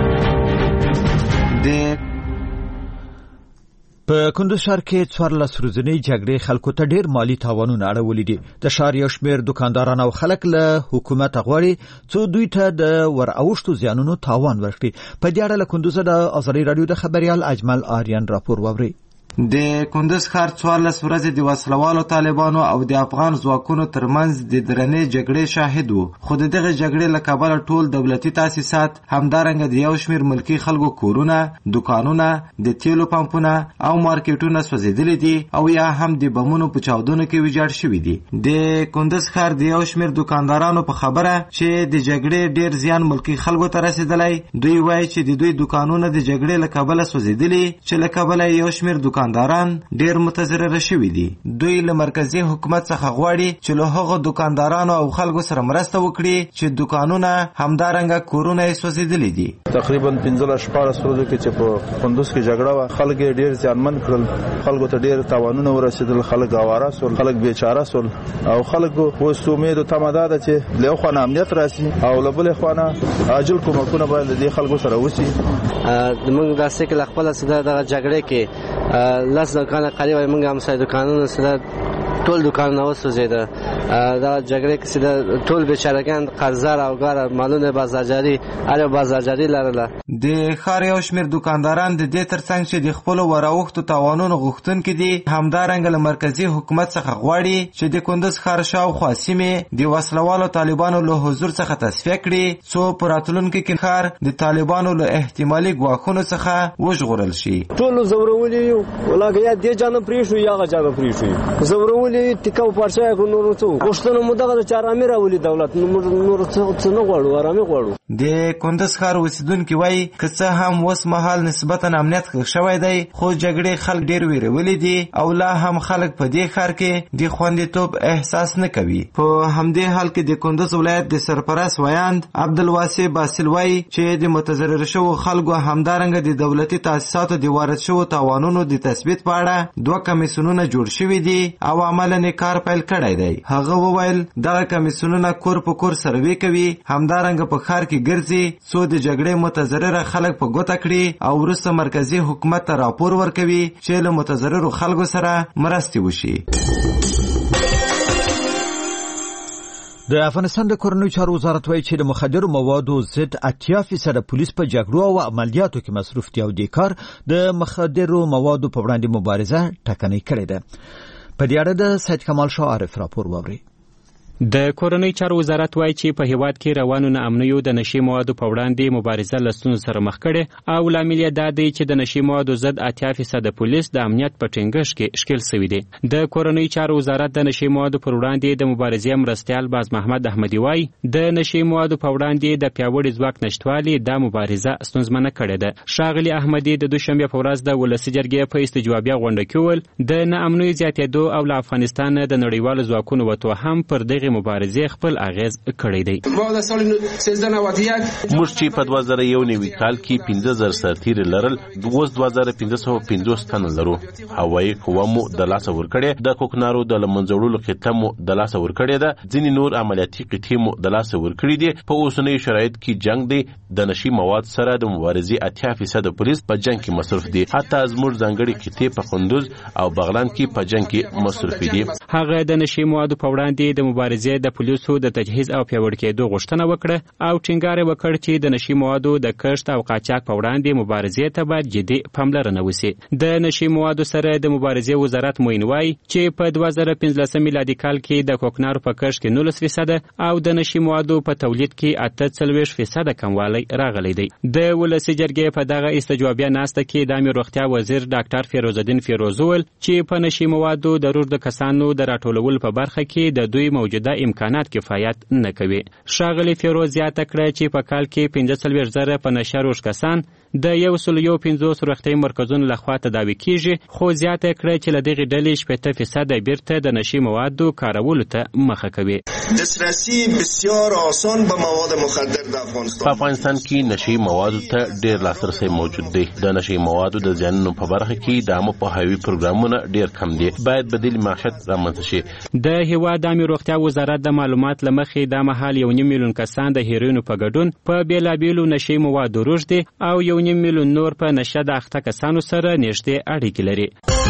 په کندوز ښار کې څوارلس ورځنۍ جګړې خلکو ته ډېر مالي تاوانونه اړولي دي. د ښار یو شمېر دوکانداران او خلک له حکومت غواړي څو دوی ته د ور اوښتو زیانونو تاوان ورکړي. په دې اړه له کندوزه د ازادي راډیو د خبریال اجمل آریان راپور واورئ. د کندوز ښار څوارلس ورځې د وسلوالو طالبانو او د افغان ځواکونو ترمنځ د درنې جګړې شاهد وو، خو د دغه جګړې له کبله ټول دولتي تاسیسات، همدارنګه د یو شمېر ملکي خلکو کورونه، دوکانونه، د تیلو پمپونه او مارکیټونه سوځېدلي دي او یا هم د بمونو په چاودنو کې ویجاړ شوي دي. د کندوز ښار د یو شمېر دوکاندارانو په خبره چې د جګړې ډېر زیان ملکي خلکو ته رسېدلی، دوی وایي چې د دوی دوکانونه د جګړې له کبله سوځېدلي، چې له کبله یو شمېر دوکان دکانداران ډیر متضرر شوي دي. دوی له مرکزی حکومت څخه غواړي چې له هغو دکاندارانو او خلکو سره مرسته وکړي چې دکانونه همدارنګه کورونه یې سوځېدلي دي. تقریبا پنځلس شپاړس ورځو کې چې په کندوز کې جګړه وه، خلک یې ډیر زیانمن کړل، خلکو ته ډیر تاوانونه ورسېدل، خلک اواره سول، خلک بیچاره سول او خلکو اوس امید او تمه دا ده چې له یو خوا نه امنیت راسي او له بلې خوا نه عاجل کومکونه باید له دې خلکو سره وشي. موږ داسې کې له خپله سره دغه جګړې کې لاس دکانه قریبا موږ هم سره دکانونه سره ټول دکانونه وسوځېده. دا جګړې کې د ټول بیچارهګان قرضدار او ګار مالونه بازارجاري هر بازارجاري لرله. د ښار یو شمېر دکانداران د دې ترڅنګ چې د خپلو وراوښتو تاوانونو غوښتونکي دي همدارنګه له مرکزي حکومت څخه غواړي چې د کندز ښار شاوخوا سیمې د وسلوالو طالبانو له حضور څخه تصفیه کړي څو په راتلونکي کې ښار د طالبانو له احتمالي ګواښونو څخه وژغورل شي. ټولو ځورولي یو ولاګه یا دې جانه پرېښو یا هغه جانه پرېښو ځورولي ټیکه پارچه کړو نور څه غوښتنه مو دغه د چارامي راولي دولت نور څه نه غواړو آرامي غواړو. د کندز ښار اوسیدونکي وایي که څه هم اوس مهال نسبتا امنیت ښه شوی دی خو جګړې خلک ډېر ویرولي دي او لا هم خلک په دې ښار کې د خوندیتوب احساس نه کوي. په همدې حال کې د کندز ولایت د سرپرست ویاند عبدالواسع باسل وایي چې د متضرر شوو خلکو همدارنګه د دولتي تاسیساتو د وارد شوو تاوانونو د تثبیت په اړه دوه کمیسیونونه جوړ شوي دي او عملاً یې کار پیل کړی دی. هغه وویل دغه کمیسیونونه کور په کور سروې کوي همدارنګه په ښار کې ګرځي څو د جګړې متضرره خلک په ګوته کړي او وروسته مرکزي حکومت ته راپور ورکوي چې له متضررو خلکو سره مرستې وشي. د افغانستان د کورنیو چارو وزارت وایي چې د مخدرو موادو ضد اتیا فیصده پولیس په جګړو او عملیاتو کې مصروف دي او د کار د مخدرو موادو په وړاندې مبارزه ټکنۍ کړې ده. په دې اړه د سید کمال شاه عارف راپور واورئ. د کورنۍ چارو وزارت وایي چې په هیواد کې روانو ناامنیو د نشي موادو په وړاندې مبارزه له ستونزو سره مخ کړې او لامل یې دا دی چې د نشي موادو ضد اتیا فیصده پولیس د امنیت په ټینګښت کې ښکیل سوي دي. د کورنۍ چارو وزارت د نشي موادو پر وړاندې د مبارزې مرستیال باز محمد احمدي وایي د نشي موادو په وړاندې د پیاوړي ځواک نشتوالي دا مبارزه ستونزمنه کړې ده. ښاغلي احمدي د دوشنبې په ورځ د ولسي جرګې په استجوابیه غونډه کې وویل د ناامنیو زیاتېدو او له افغانستان د نړیوالو ځواکونو وتو هم پر دغه مبارزې خپل اغیز کړی دی. موږ چې په دوه زره یو نوي کال کې پنځه زره سرتیري لرل اوس دوه زره پنځه سوه پنځوس تنه لرو. هوایي قوه مو د لاسه ورکړې د کوکنارو د له منځه وړلو قطعه مو د لاسه ورکړې ده. ځینې نور عملیاتي قطعې مو د لاسه ورکړي دي. په اوسنیو شرایطو کې جنګ دی. د نشي مواد سره د مبارزې اتیا فیصده پولیس په جنګ کې مصروف دي. حتی زموږ ځانګړي قطعې په کندوز او بغلان کې په جنګ کې مصروف دي. هغه د نشي موادو په وړاندې د مبارزې د پولیسو د تجهیز او پیاوړي کېدو غوښتنه وکړه او ټینګار یې وکړ چې د نشي موادو د کښت او قاچاق په وړاندې مبارزې ته باید جدي پاملرنه وشي. د نشي موادو سره د مبارزې وزارت موین وایي چې په دوه زره پنځلسم میلادي کال کې د کوکنارو په کښت کې نولس فیصده او د نشي موادو په تولید کې اته څلوېښت فیصده کموالی راغلی دی. د ولسي جرګې په دغه استجوابیه ناسته کې د عامه روغتیا وزیر ډاکټر فیروز الدین فیروز وویل چې په نشي موادو د رود کسانو د راټولولو په برخه کې د دوی موجوده امکانات کفایت نه کوي. ښاغلي فیروز زیاته کړه چې په کال کې پنځه څلوېښت زره په نشه روږ کسان د یو سل یو پنځوس روغتیايي مرکزونو لخوا تداوي کیږي خو زیاته کړه چې له دغې ډلې شپېته فیصده بیرته د نشي موادو کارولو ته مخه کوي. دسترسی بسیار آسان به مواد مخدر د افغانستان په افغانستان کې نشي موادو ته ډېر لاسرسی موجود دی. د نشي موادو د زیانونو په برخه کې د عامه پوهاوي پروګرامونه ډېر کم دي. باید بدیل معیشت رامنځته شي. د هیواد عامه روغتیا وزارت د معلومات له مخې دا مهال یو نیم میلیون کسان د هیروینو په ګډون په بیلابیلو نشي موادو روږ دي او یو نیم میلیون نور په نشه د اخته کسانو سره نږدې اړیکې لري.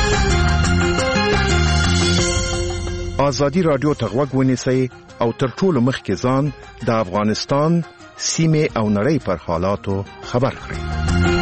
ازادي رادیو ته غوږ ونیسئ او تر ټولو مخکې ځان د افغانستان سیمې او نړۍ پر حالاتو خبر کړئ.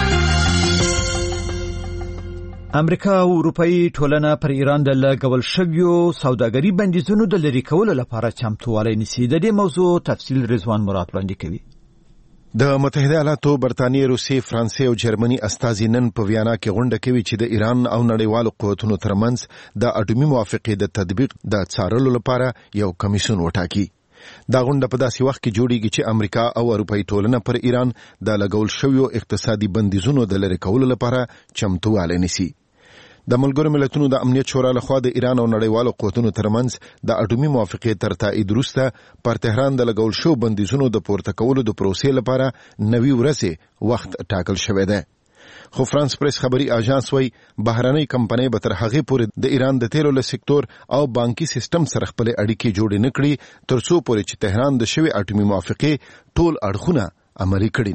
امریکا او اروپאי ټولنه پر ایران د لګول شویو سوداګري بندیزونو د لرې کولو لپاره چمتووالی نیسي. د دې موضوع تفصیل رضوان مراد وړاندې کوي. د متحده ایالاتو، برتانیې، روسیې، فرانسې او جرمني استازي نن په ویانا کې غونډه کوي چې د ایران او نړیوالو قوتونو ترمنځ د اټومي موافقې د تطبیق د څارلو لپاره یو کمیسیون وټاکي. دا غونډه په داسې وخت کې جوړیږي چې امریکا او اروپאי ټولنه پر ایران د لګول شویو اقتصادي بندیزونو د لرې کولو لپاره چمتووالی نیسي. د ملګرو ملتونو د امنیت شورا لخوا د ایران او نړیوالو قوتونو ترمنځ د اټومي موافقې تر تایید وروسته پر تهران د لګول شو بندیزونو د پورته کولو د پروسې لپاره نوي ورځې وخت ټاکل شوی دی. خو فرانس پریس خبري اژانس وایي بهرنۍ کمپنۍ به تر هغې پورې د ایران د تیلو له سکتور او بانکي سیستم سره خپل اړیکې جوړې نه کړي تر څو پورې چې تهران د شوی اټومي موافقې ټول اړخونه عملي کړي نه وي.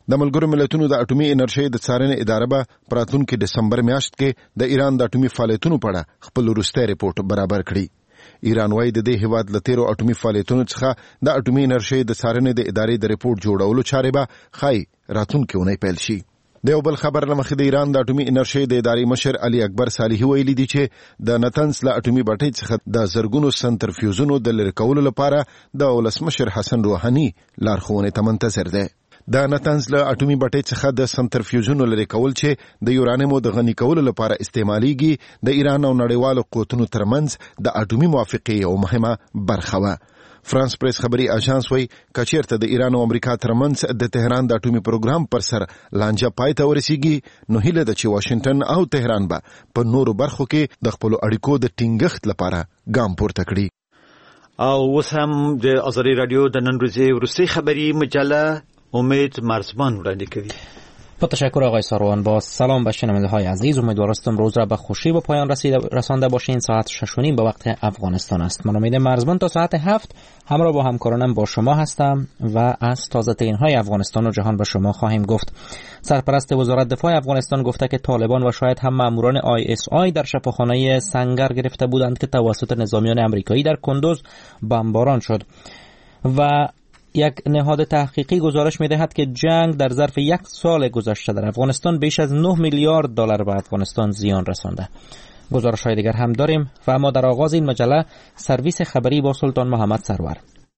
د ملګرو ملتونو د اټومي انرژي د څارنې اداره به په راتلونکي دسمبر میاشت کې د ایران د اټومي فعالیتونو په اړه خپل وروستی ریپورت برابر کړي. ایران وايي د دې هیواد له تیرو اټومي فعالیتونو څخه د اټومي انرژي د څارنې د ادارې د ریپورت جوړولو چارې به خای راتلونکي اونۍ پیل شي. د یو بل خبر لمخې د ایران د اټومي انرژي د ادارې مشر علي اکبر صالحي ویلي دي چې د نتنز له اټومي بټۍ څخه د زرګونو سنترفیوزونو د لرې کولو لپاره د ولسمشر حسن روحاني لارښوونې ته منتظر دی. د نتنز له اټومي بټۍ څخه د سنترفیوزونو لرې کول چې د یورانیمو د غني کولو لپاره استعماليږي د ایران او نړیوالو قوتونو ترمنځ د اټومي موافقې یو مهمه برخه وه. فرانس پریس خبري اژانس وایي کچیرته د ایران او امریکا ترمنځ د تهران د اټومي پروګرام پر سر لانجه پای ته ورسیږي نو هیله ده چې واشنگټن او تهران به په نورو برخو کې د خپل اړیکو د ټینګښت لپاره ګام پورته کړي. او اوس هم د ازادي رادیو د نن ورځې وروستۍ خبري مجله امید مرزبان وړاندې کوي. با تشکر آقای ساروان. با سلام به شنونده‌های عزیز، امیدوارم امروز را به خوشی به پایان رسیده رسانده باشین. ساعت شش و نیم به وقت افغانستان است. من امید مرزبان تا ساعت هفت همراه با همکارانم با شما هستم و از تازه ترین های افغانستان و جهان به شما خواهیم گفت. سرپرست وزارت دفاع افغانستان گفته که طالبان و شاید هم ماموران آی اس آی در شفاخانه سنگر گرفته بودند که توسط نظامیان آمریکایی در کندوز بمباران شد. و یک نهاد تحقیقی گزارش می‌دهد که جنگ در ظرف یک سال گذشته در افغانستان بیش از نه میلیارد دلار به افغانستان زیان رسانده. گزارش‌های دیگر هم داریم و اما در آغاز این مجله سرویس خبری با سلطان محمد سرور.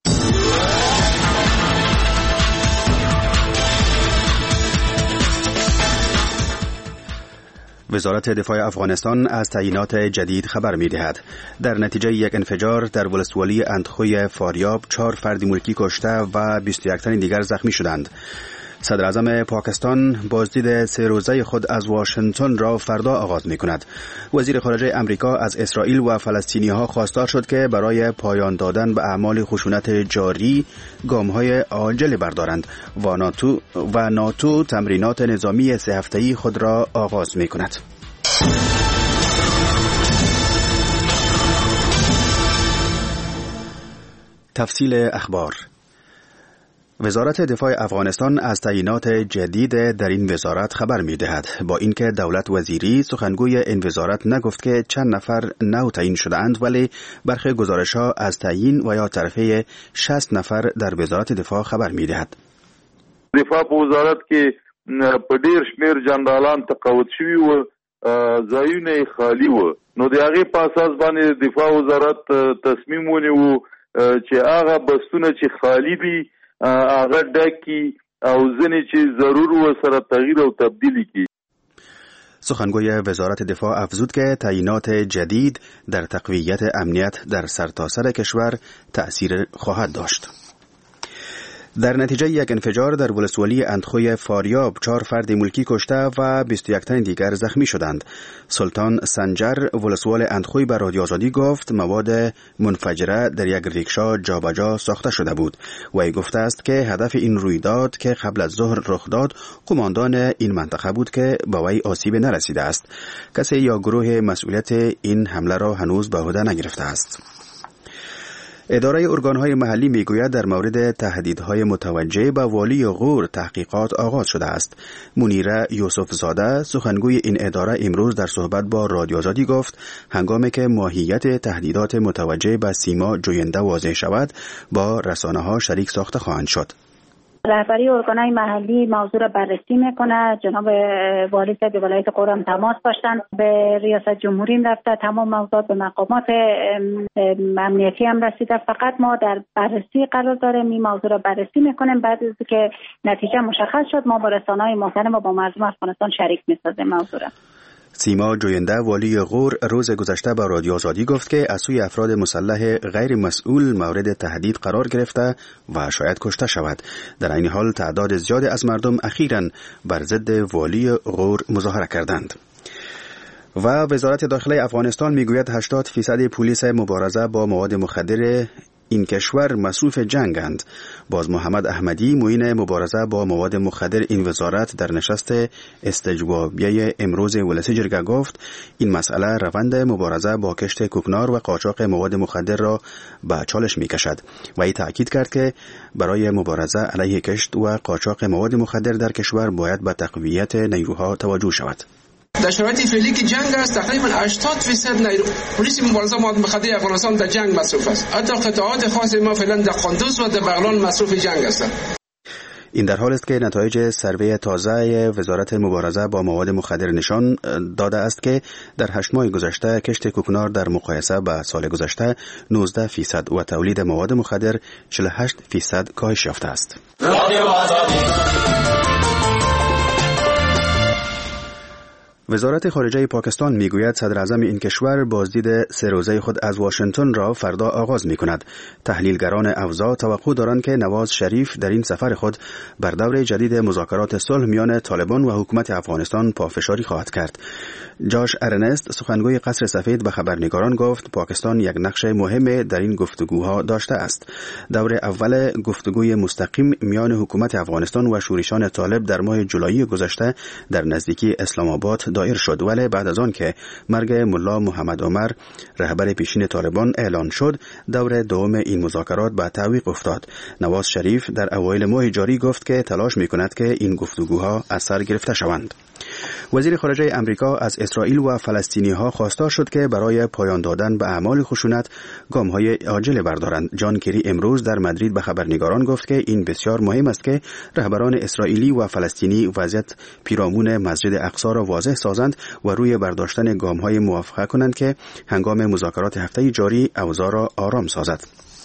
وزارت دفاع افغانستان از تعیینات جدید خبر می‌دهد. در نتیجه یک انفجار در ولسوالی اندخوی فاریاب چهار فرد ملکی کشته و بیست و یک تن دیگر زخمی شدند. صدر اعظم پاکستان بازدید سه روزه خود از واشنگتن را فردا آغاز می کند. وزیر خارجه امریکا از اسرائیل و فلسطینی ها خواستار شد که برای پایان دادن به اعمال خشونت جاری گام های عاجل بردارند و ناتو و ناتو تمرینات نظامی سه هفته‌ای خود را آغاز می کند. تفصیل اخبار. وزارت دفاع افغانستان از تعیینات جدید در این وزارت خبر می‌دهد. با اینکه دولت وزیری سخنگوی این وزارت نگفت که چند نفر نو تعیین شده‌اند، ولی برخی گزارش‌ها از تعیین و یا ترفیع شصت نفر در وزارت دفاع خبر می‌دهد. دفاع په وزارت کې په ډیر شمیر جنرالان تقاعد شوي و، ځایونه خالی و. نو د هغې په اساس باندې دفاع وزارت تصمیم ونیو چې هغه بستونه چې خالی دي هغه ډکی او ځنې چې ضرور و سره تغییر او تبدیلی کی. سخنگوی وزارت دفاع افزود که تعیینات جدید در تقویت امنیت در سرتاسر کشور تأثیر خواهد داشت. در نتیجه یک انفجار در ولسوالی اندخوی فاریاب چهار فرد ملکی کشته و بیست و یک تن دیگر زخمی شدند. سلطان سنجر ولسوال اندخوی به رادیو آزادی گفت مواد منفجره در یک ریکشا جابجا ساخته شده بود. وی گفته است که هدف این رویداد که قبل از ظهر رخ داد قماندان این منطقه بود که به وی آسیب نرسیده است. کسی یا گروه مسئولیت این حمله را هنوز به عهده نگرفته است. اداره ارگانهای محلی میگوید در مورد تهدیدهای متوجه به والی غور تحقیقات آغاز شده است. منیره یوسف زاده سخنگوی این اداره امروز در صحبت با رادیو آزادی گفت هنگامی که ماهیت تهدیدات متوجه به سیما جوینده واضح شود با رسانه ها شریک ساخته خواهند شد. رهبری ارگانهای محلی موضوع را بررسی میکنه. جناب والی صاحب ولایت غور هم تماس داشتن، به ریاست جمهوری رفته، تمام موضوعات به مقامات امنیتی هم رسیده. فقط ما در بررسی قرار داریم، این موضوع را بررسی میکنیم. بعد از که نتیجه مشخص شد ما با رسانه‌های محترم و با مردم افغانستان شریک میسازیم موضوع را. سیما جوینده والی غور روز گذشته به رادیو آزادی گفت که از سوی افراد مسلح غیر مسئول مورد تهدید قرار گرفته و شاید کشته شود. در این حال تعداد زیادی از مردم اخیراً بر ضد والی غور مظاهره کردند. و وزارت داخلی افغانستان میگوید هشتاد فیصد پلیس مبارزه با مواد مخدر این کشور مصروف جنگند. باز محمد احمدی معین مبارزه با مواد مخدر این وزارت در نشست استجوابیه امروز ولسی جرگه گفت این مسئله روند مبارزه با کشت کوکنار و قاچاق مواد مخدر را به چالش می کشد و ای تأکید کرد که برای مبارزه علیه کشت و قاچاق مواد مخدر در کشور باید به تقویت نیروها توجه شود. در شرایط فعلی که جنگ است تقریبا هشتاد درصد نیرو پلیس مبارزه مواد مخدر افغانستان در جنگ مصروف است. حتی قطعات خاص ما فعلا در قندوز و در بغلان مصروف جنگ هستند. این در حال است که نتایج سروی تازه وزارت مبارزه با مواد مخدر نشان داده است که در هشت ماه گذشته کشت کوکنار در مقایسه با سال گذشته نوزده درصد و تولید مواد مخدر چهل و هشت درصد کاهش یافته است. وزارت خارجه پاکستان میگوید صدر اعظم این کشور بازدید سه روزه خود از واشنگتن را فردا آغاز می کند. تحلیلگران اوضاع توقع دارند که نواز شریف در این سفر خود بر دور جدید مذاکرات صلح میان طالبان و حکومت افغانستان پافشاری خواهد کرد. جاش ارنست سخنگوی قصر سفید به خبرنگاران گفت پاکستان یک نقش مهم در این گفتگوها داشته است. دور اول گفتگوی مستقیم میان حکومت افغانستان و شورشان طالب در ماه جولای گذشته در نزدیکی اسلام آباد دایر شد، ولی بعد از آن که مرگ ملا محمد عمر رهبر پیشین طالبان اعلان شد دور دوم این مذاکرات به تعویق افتاد. نواز شریف در اوایل ماه جاری گفت که تلاش می‌کند که این گفتگوها از سر گرفته شوند. وزیر خارجه امریکا از اسرائیل و فلسطینی‌ها خواستار شد که برای پایان دادن به اعمال خشونت گام‌های عاجل بردارند. جان کری امروز در مادرید به خبرنگاران گفت که این بسیار مهم است که رهبران اسرائیلی و فلسطینی وضعیت پیرامون مسجد اقصی را واضح سازند و روی برداشتن گام‌های موافقه کنند که هنگام مذاکرات هفته جاری اوضاع را آرام سازد.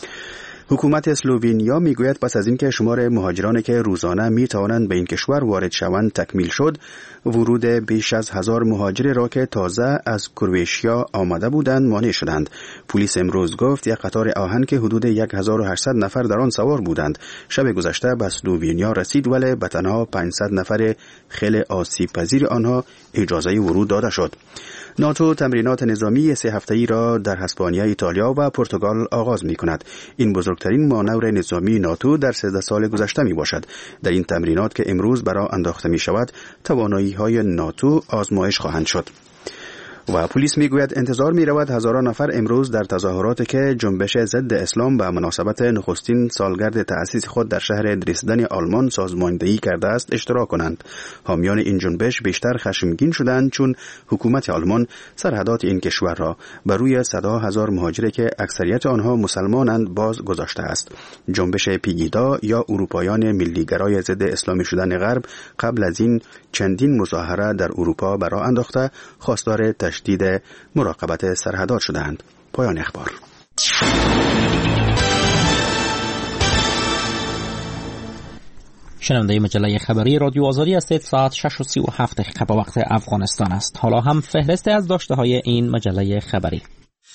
حکومت اسلوونیا میگوید پس از اینکه شمار مهاجرانی که روزانه می توانند به این کشور وارد شوند تکمیل شد، ورود بیش از هزار مهاجر را که تازه از کرواتیا آمده بودند مانع شدند. پلیس امروز گفت یک قطار آهن که حدود هزار و هشتصد نفر در آن سوار بودند شب گذشته به اسلوونیا رسید، ولی به تنها پانصد نفر خیلی آسیب پذیر آنها اجازه ورود داده شد. ناتو تمرینات نظامی سه هفته‌ای را در اسپانیا، ایتالیا و پرتغال آغاز می‌کند. این بزرگترین مانور نظامی ناتو در سیزده سال گذشته میباشد. در این تمرینات که امروز برای انداخته می‌شود، توانایی‌های ناتو آزمایش خواهند شد. و پلیس میگوید انتظار می‌رود هزاران نفر امروز در تظاهراتی که جنبش ضد اسلام به مناسبت نخستین سالگرد تأسیس خود در شهر دریسدن آلمان سازماندهی کرده است اشتراک کنند. حامیان این جنبش بیشتر خشمگین شدند چون حکومت آلمان سرحدات این کشور را بر روی صدها هزار مهاجری که اکثریت آنها مسلمانند باز گذاشته است. جنبش پیگیدا یا اروپایان ملیگرای ضد اسلامی شدن غرب قبل از این چندین مظاهره در اروپا برآ انداخته خواستار تشدید مراقبت سرحدات شدند. پایان اخبار. شنونده مجله خبری رادیو آزادی هستید. ساعت شش و سی و هفت دقیقه به وقت افغانستان است. حالا هم فهرست از داشته های این مجله خبری.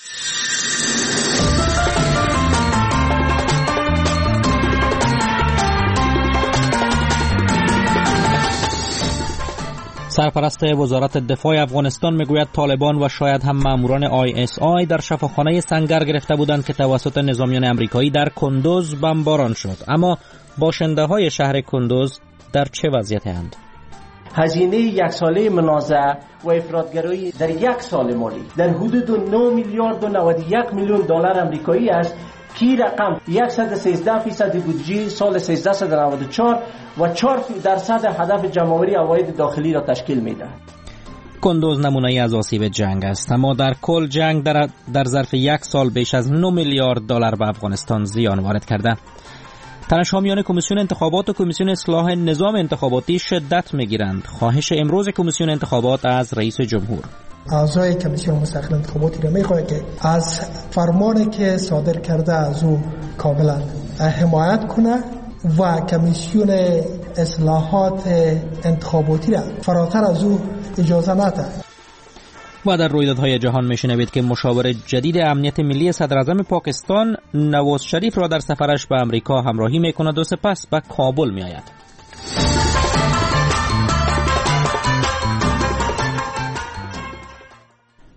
سرپرست وزارت دفاع افغانستان میگوید طالبان و شاید هم ماموران آی اس آی در شفاخانه سنگر گرفته بودند که توسط نظامیان امریکایی در کندوز بمباران شد. اما باشنده های شهر کندوز در چه وضعیتی اند؟ هزینه یک ساله منازعه و افراطگرایی در یک سال مالی در حدود نه میلیارد و نود و یک میلیون دلار امریکایی است که رقم صد و سیزده فیصد بودجه سال سیزده نود و چهار و چهار درصد هدف جمع‌آوری عواید داخلی را تشکیل می‌دهد. کندوز نمونه‌ای از آسیب جنگ است، اما در کل جنگ در, در ظرف یک سال بیش از نه میلیارد دلار به افغانستان زیان وارد کرده. تنش حامیان کمیسیون انتخابات و کمیسیون اصلاح نظام انتخاباتی شدت می‌گیرند. خواهش امروز کمیسیون انتخابات از رئیس جمهور اعضای کمیسیون مستقل انتخاباتی را می‌خواهد که از فرمانی که صادر کرده از او کاملا حمایت کنه و کمیسیون اصلاحات انتخاباتی را فراتر از او اجازه نده. و در رویدادهای جهان میشنوید که مشاور جدید امنیت ملی صدر اعظم پاکستان نواز شریف را در سفرش به امریکا همراهی میکند و سپس به کابل میآید.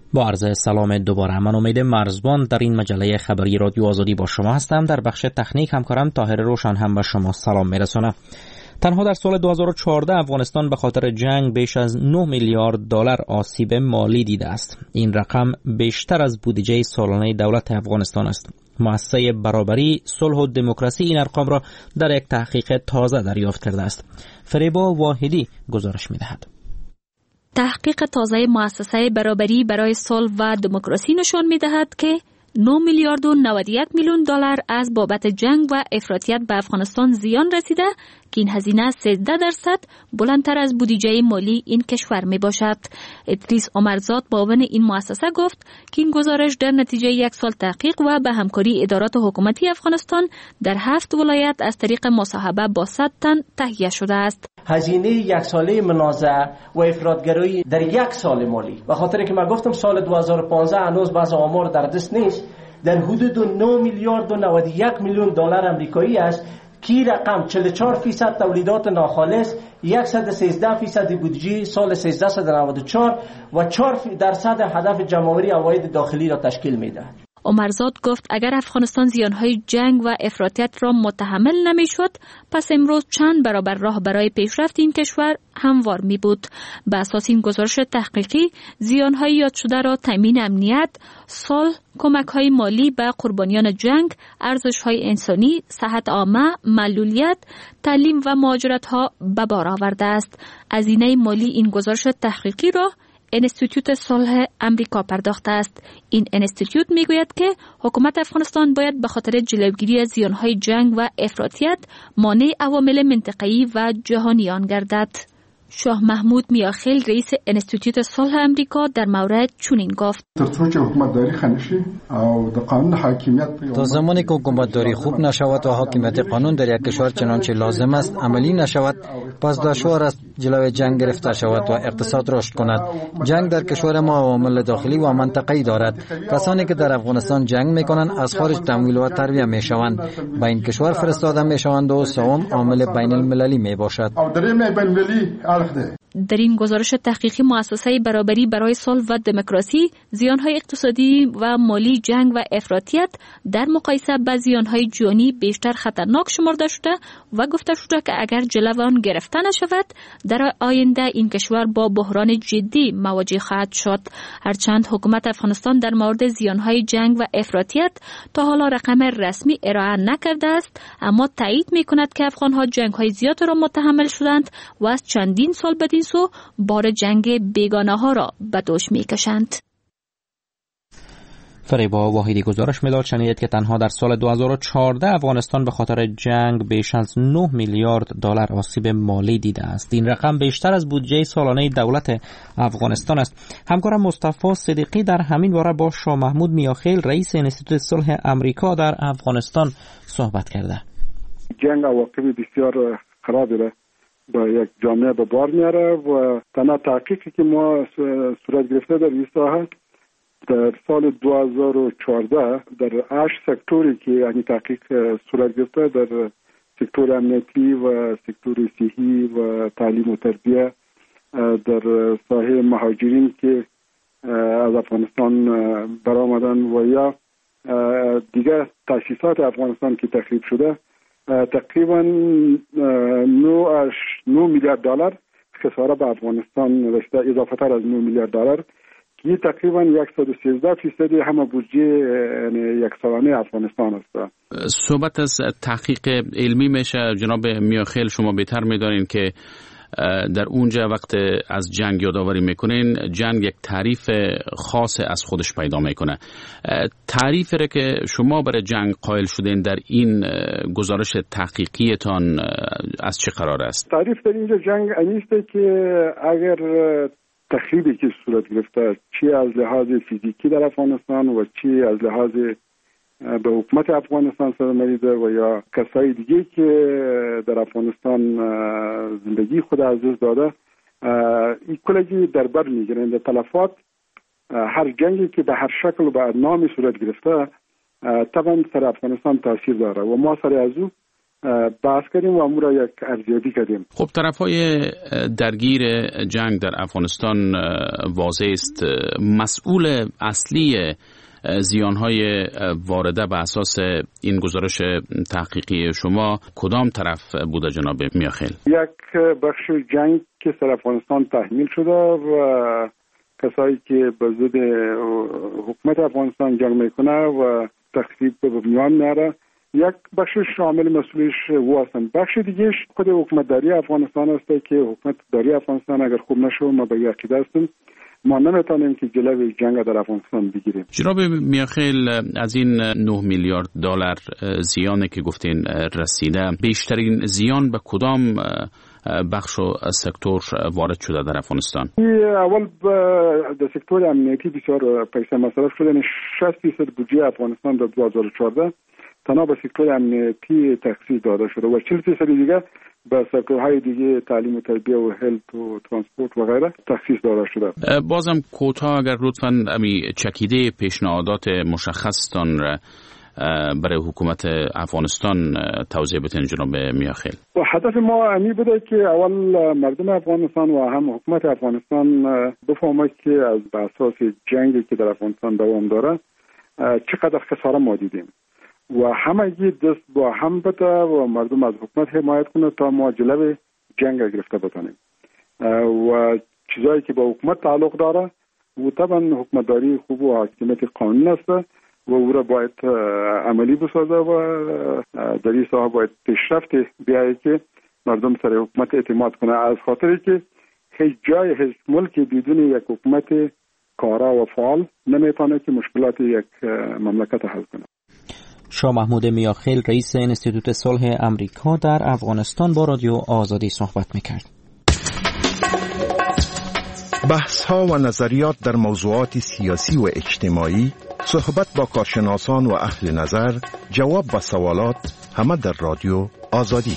با عرض سلام دوباره، من امید مرزبان در این مجله خبری رادیو آزادی با شما هستم. در بخش تکنیک همکارم طاهر روشن هم به شما سلام میرسونه. تنها در سال دو هزار و چهارده افغانستان به خاطر جنگ بیش از نه میلیارد دلار آسیب مالی دیده است. این رقم بیشتر از بودجه سالانه دولت افغانستان است. مؤسسه برابری، صلح و دموکراسی این ارقام را در یک تحقیق تازه دریافت کرده است. فریبا واحدی گزارش می‌دهد. تحقیق تازه مؤسسه برابری برای صلح و دموکراسی نشان می‌دهد که نه میلیارد و نود و یک میلیون دلار از بابت جنگ و افراطیت به افغانستان زیان رسیده که این هزینه سیزده درصد بلندتر از بودجه مالی این کشور می باشد. ادریس عمرزاد معاون این مؤسسه گفت که این گزارش در نتیجه یک سال تحقیق و به همکاری ادارات حکومتی افغانستان در هفت ولایت از طریق مصاحبه با صد تن تهیه شده است. هزینه یک ساله منازعه و افراطگرایی در یک سال مالی، به خاطر که من گفتم سال دو هزار و پانزده هنوز بعض آمار در دست نیست، در حدود نه میلیارد و نود و یک میلیون دلار آمریکایی است که رقم چهل و چهار درصد تولیدات ناخالص، صد و سیزده درصد بودجه سال سیزده نود و چهار و چهار درصد هدف جمع‌آوری عواید داخلی را تشکیل می‌دهد. عمرزاد گفت اگر افغانستان زیانهای جنگ و افراطیت را متحمل نمی‌شد، پس امروز چند برابر راه برای پیشرفت این کشور هموار می بود. به اساس این گزارش تحقیقی، زیانهای یاد شده را تامین امنیت، صلح، کمک‌های مالی به قربانیان جنگ، ارزش‌های انسانی، صحت عامه، معلولیت، تعلیم و مهاجرت‌ها به بار آورده است. هزینه مالی این گزارش تحقیقی را انستیتوت صلح امریکا پرداخته است. این انستیتوت میگوید که حکومت افغانستان باید به خاطر جلوگیری از زیانهای جنگ و افراطیت مانع عوامل منطقه‌ای و جهانی آن گردد. شاه محمود میاخیل رئیس انستیتوت صلح امریکا در مورد چنین گفت: ترڅو چې حکومتداري خنشي او د قانون حاکمیت تا زمانی که حکومتداری خوب نشود و حاکمیت قانون در یک کشور چنانچه لازم است عملی نشود، پس دشوار است جلوی جنگ گرفته شود و اقتصاد رشد کند. جنگ در کشور ما عوامل داخلی و منطقه‌ای دارد. کسانی که در افغانستان جنگ میکنند از خارج تمویل و تربیه میشوند، به این کشور فرستاده میشوند و سوم عامل بین المللی میباشد. در این گزارش تحقیقی مؤسسه برابری برای صلح و دموکراسی، زیانهای اقتصادی و مالی جنگ و افراطیت در مقایسه با زیانهای جانی بیشتر خطرناک شمرده شده و گفته شده که اگر جلو آن گرفته نشود، در آینده این کشور با بحران جدی مواجه خواهد شد. هرچند حکومت افغانستان در مورد زیانهای جنگ و افراطیت تا حالا رقم رسمی ارائه نکرده است، اما تایید می‌کند که افغان‌ها جنگ‌های زیاد را متحمل شدند و از چندین سال بعد سو بار جنگ بیگانه ها را به دوش می کشند. فریبا واحدی گزارش می‌داد شنیدید که تنها در سال دو هزار و چهارده افغانستان به خاطر جنگ بیش از نه میلیارد دلار آسیب مالی دیده است. این رقم بیشتر از بودجه سالانه دولت افغانستان است. همکارم مصطفی صدیقی در همین باره با شاه محمود میاخیل رئیس انستیتوت صلح امریکا در افغانستان صحبت کرده. جنگ عواقب بسیار خرابی را با یک جامعه به بار میاره و تنها تحقیقی که ما صورت گرفته در این ساحه در سال دو هزار و چهارده در هشت سکتوری که یعنی تحقیق صورت گرفته، در سکتور امنیتی و سکتور صحی و تعلیم و تربیه، در ساحه مهاجرین که از افغانستان برآمدن و یا دیگر تاسیسات افغانستان که تخریب شده، تقریبا نه میلیارد دلار خساره به افغانستان رسیده، اضافه تر از نه میلیارد دلار که تقریبا صد و سیزده درصد همه بودجه یک سالانه افغانستان است. صحبت از تحقیق علمی میشه. جناب میاخیل، شما بهتر میدانین که در اونجا وقت از جنگ یادآوری میکنین، جنگ یک تعریف خاص از خودش پیدا میکنه. تعریفی را که شما برای جنگ قائل شدین در این گزارش تحقیقیتان از چه قرار است؟ تعریف در اینجا جنگ اینیسته که اگر تخریبی که صورت گرفته، چی از لحاظ فیزیکی در افغانستان و چی از لحاظ به حکومت افغانستان سرمریده و یا کسای دیگه که در افغانستان زندگی خود از دست داده، این کلگی در بر میگیرن. در تلفات هر جنگی که به هر شکل و به نامی صورت گرفته طبعا سر افغانستان تاثیر داره و ما سر از او بحث کردیم و امور یک ارزیابی کردیم. خب طرفهای درگیر جنگ در افغانستان واضح است مسئول اصلی زیانهای وارده به اساس این گزارش تحقیقی شما کدام طرف بوده جناب میاخیل؟ یک بخش جنگ که سر افغانستان تحمیل شده و کسایی که به ضد حکومت افغانستان جنگ میکنه و تخریب به میان میاره، یک بخش شامل مسئولش او هستند. بخش دیگهش خود حکومت داری افغانستان است که حکومت داری افغانستان اگر خوب نشه ما به عقیده هستیم ما نمیتونیم که جلوی جنگ در افغانستان بگیریم. جناب میاخیل، از این نه میلیارد دلار زیانی که گفتین رسیده، بیشترین زیان به کدام بخش و سکتور وارد شده در افغانستان؟ اول در سکتور امنیتی بسیار پیسه مصرف شده. شصت درصد بودجه افغانستان در دو هزار و چهارده تنها به سکتور امنیتی تخصیص داده شده و چهل درصد دیگه به سکتورهای دیگه تعلیم و تربیت و هلت و ترانسپورت و غیره تخصیص داده شده. بازم کوتاه اگر لطفاً امی چکیده پیشنهادات مشخصتان را برای حکومت افغانستان توضیح بدین جناب میاخیل. هدف ما امی بوده که اول مردم افغانستان و هم حکومت افغانستان بفهمه که از به اساس جنگی که در افغانستان دوام داره چقدر خساره ما دیدیم و همگی دست با هم بده و مردم از حکومت حمایت کنه تا ما جلوی جنگ گرفته بتونیم و چیزایی که با حکومت تعلق داره و طبعا حکومتداری خوب و حاکمیت قانون است و او را باید عملی بسازه و در این ساحه باید پیشرفت بیایه که مردم سر حکومت اعتماد کنه، از خاطری که هیچ جای هیچ ملکی بدون یک حکومت کارا و فعال نمیتونه که مشکلات یک مملکت حل کنه. شاه محمود میاخیل رئیس انستیتوت صلح امریکا در افغانستان با رادیو آزادی صحبت میکرد. بحث ها و نظریات در موضوعات سیاسی و اجتماعی، صحبت با کارشناسان و اهل نظر، جواب و سوالات، همه در رادیو آزادی.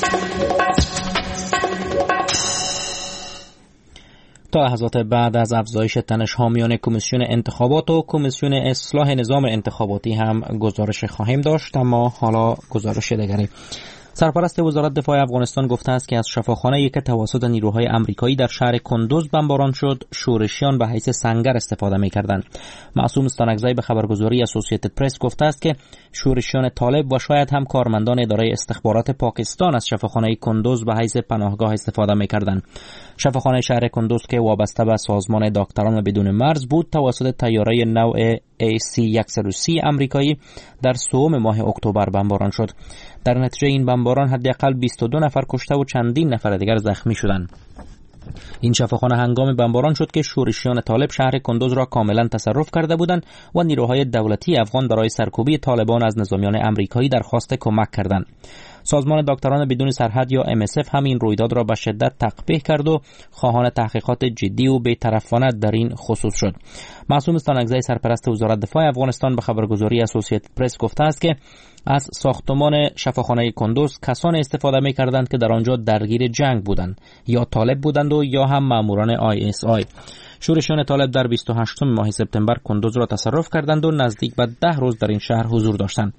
تا لحظات بعد از افزایش تنش‌ها میان کمیسیون انتخابات و کمیسیون اصلاح نظام انتخاباتی هم گزارش خواهیم داشت، اما حالا گزارش دیگری. سرپرست وزارت دفاع افغانستان گفته است که از شفاخانه‌ای که توسط نیروهای آمریکایی در شهر کندوز بمباران شد، شورشیان به حیث سنگر استفاده می‌کردند. معصوم استانکزی به خبرگزاری اسوسییتد پرس گفته است که شورشیان طالب و شاید هم کارمندان اداره استخبارات پاکستان از شفاخانه کندوز به حیث پناهگاه استفاده می‌کردند. شفاخانه شهر کندوز که وابسته به سازمان دکتران بدون مرز بود، توسط طیاره نوع ای سی صد و سی آمریکایی در سوم ماه اکتبر بمباران شد. در نتیجه این بمباران حداقل بیست و دو نفر کشته و چندین نفر دیگر زخمی شدند. این شفاخانه هنگام بمباران شد که شورشیان طالب شهر کندوز را کاملا تصرف کرده بودند و نیروهای دولتی افغان برای سرکوبی طالبان از نظامیان آمریکایی درخواست کمک کردند. سازمان دکتران بدون سرحد یا ام اس اف همین رویداد را به شدت تقبیح کرد و خواهان تحقیقات جدی و بی‌طرفانه در این خصوص شد. معصوم استانکزی سرپرست وزارت دفاع افغانستان به خبرگزاری اسوسییتد پرس گفته است که از ساختمان شفاخانه کندوز کسان استفاده می‌کردند که در آنجا درگیر جنگ بودند، یا طالب بودند و یا هم ماموران آی اس آی. شورشیان طالب در بیست و هشتم ماه سپتامبر کندوز را تصرف کردند و نزدیک به ده روز در این شهر حضور داشتند.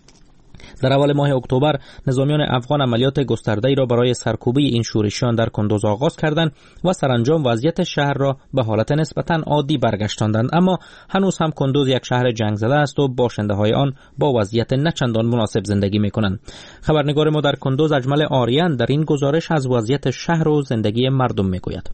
در اول ماه اکتبر نظامیان افغان عملیات گسترده‌ای را برای سرکوبی این شورشیان در کندوز آغاز کردند و سرانجام وضعیت شهر را به حالت نسبتاً عادی برگشتاندند، اما هنوز هم کندوز یک شهر جنگ زده است و باشنده‌های آن با وضعیت نه چندان مناسب زندگی می‌کنند. خبرنگار ما در کندوز اجمل آریان در این گزارش از وضعیت شهر و زندگی مردم می‌گوید.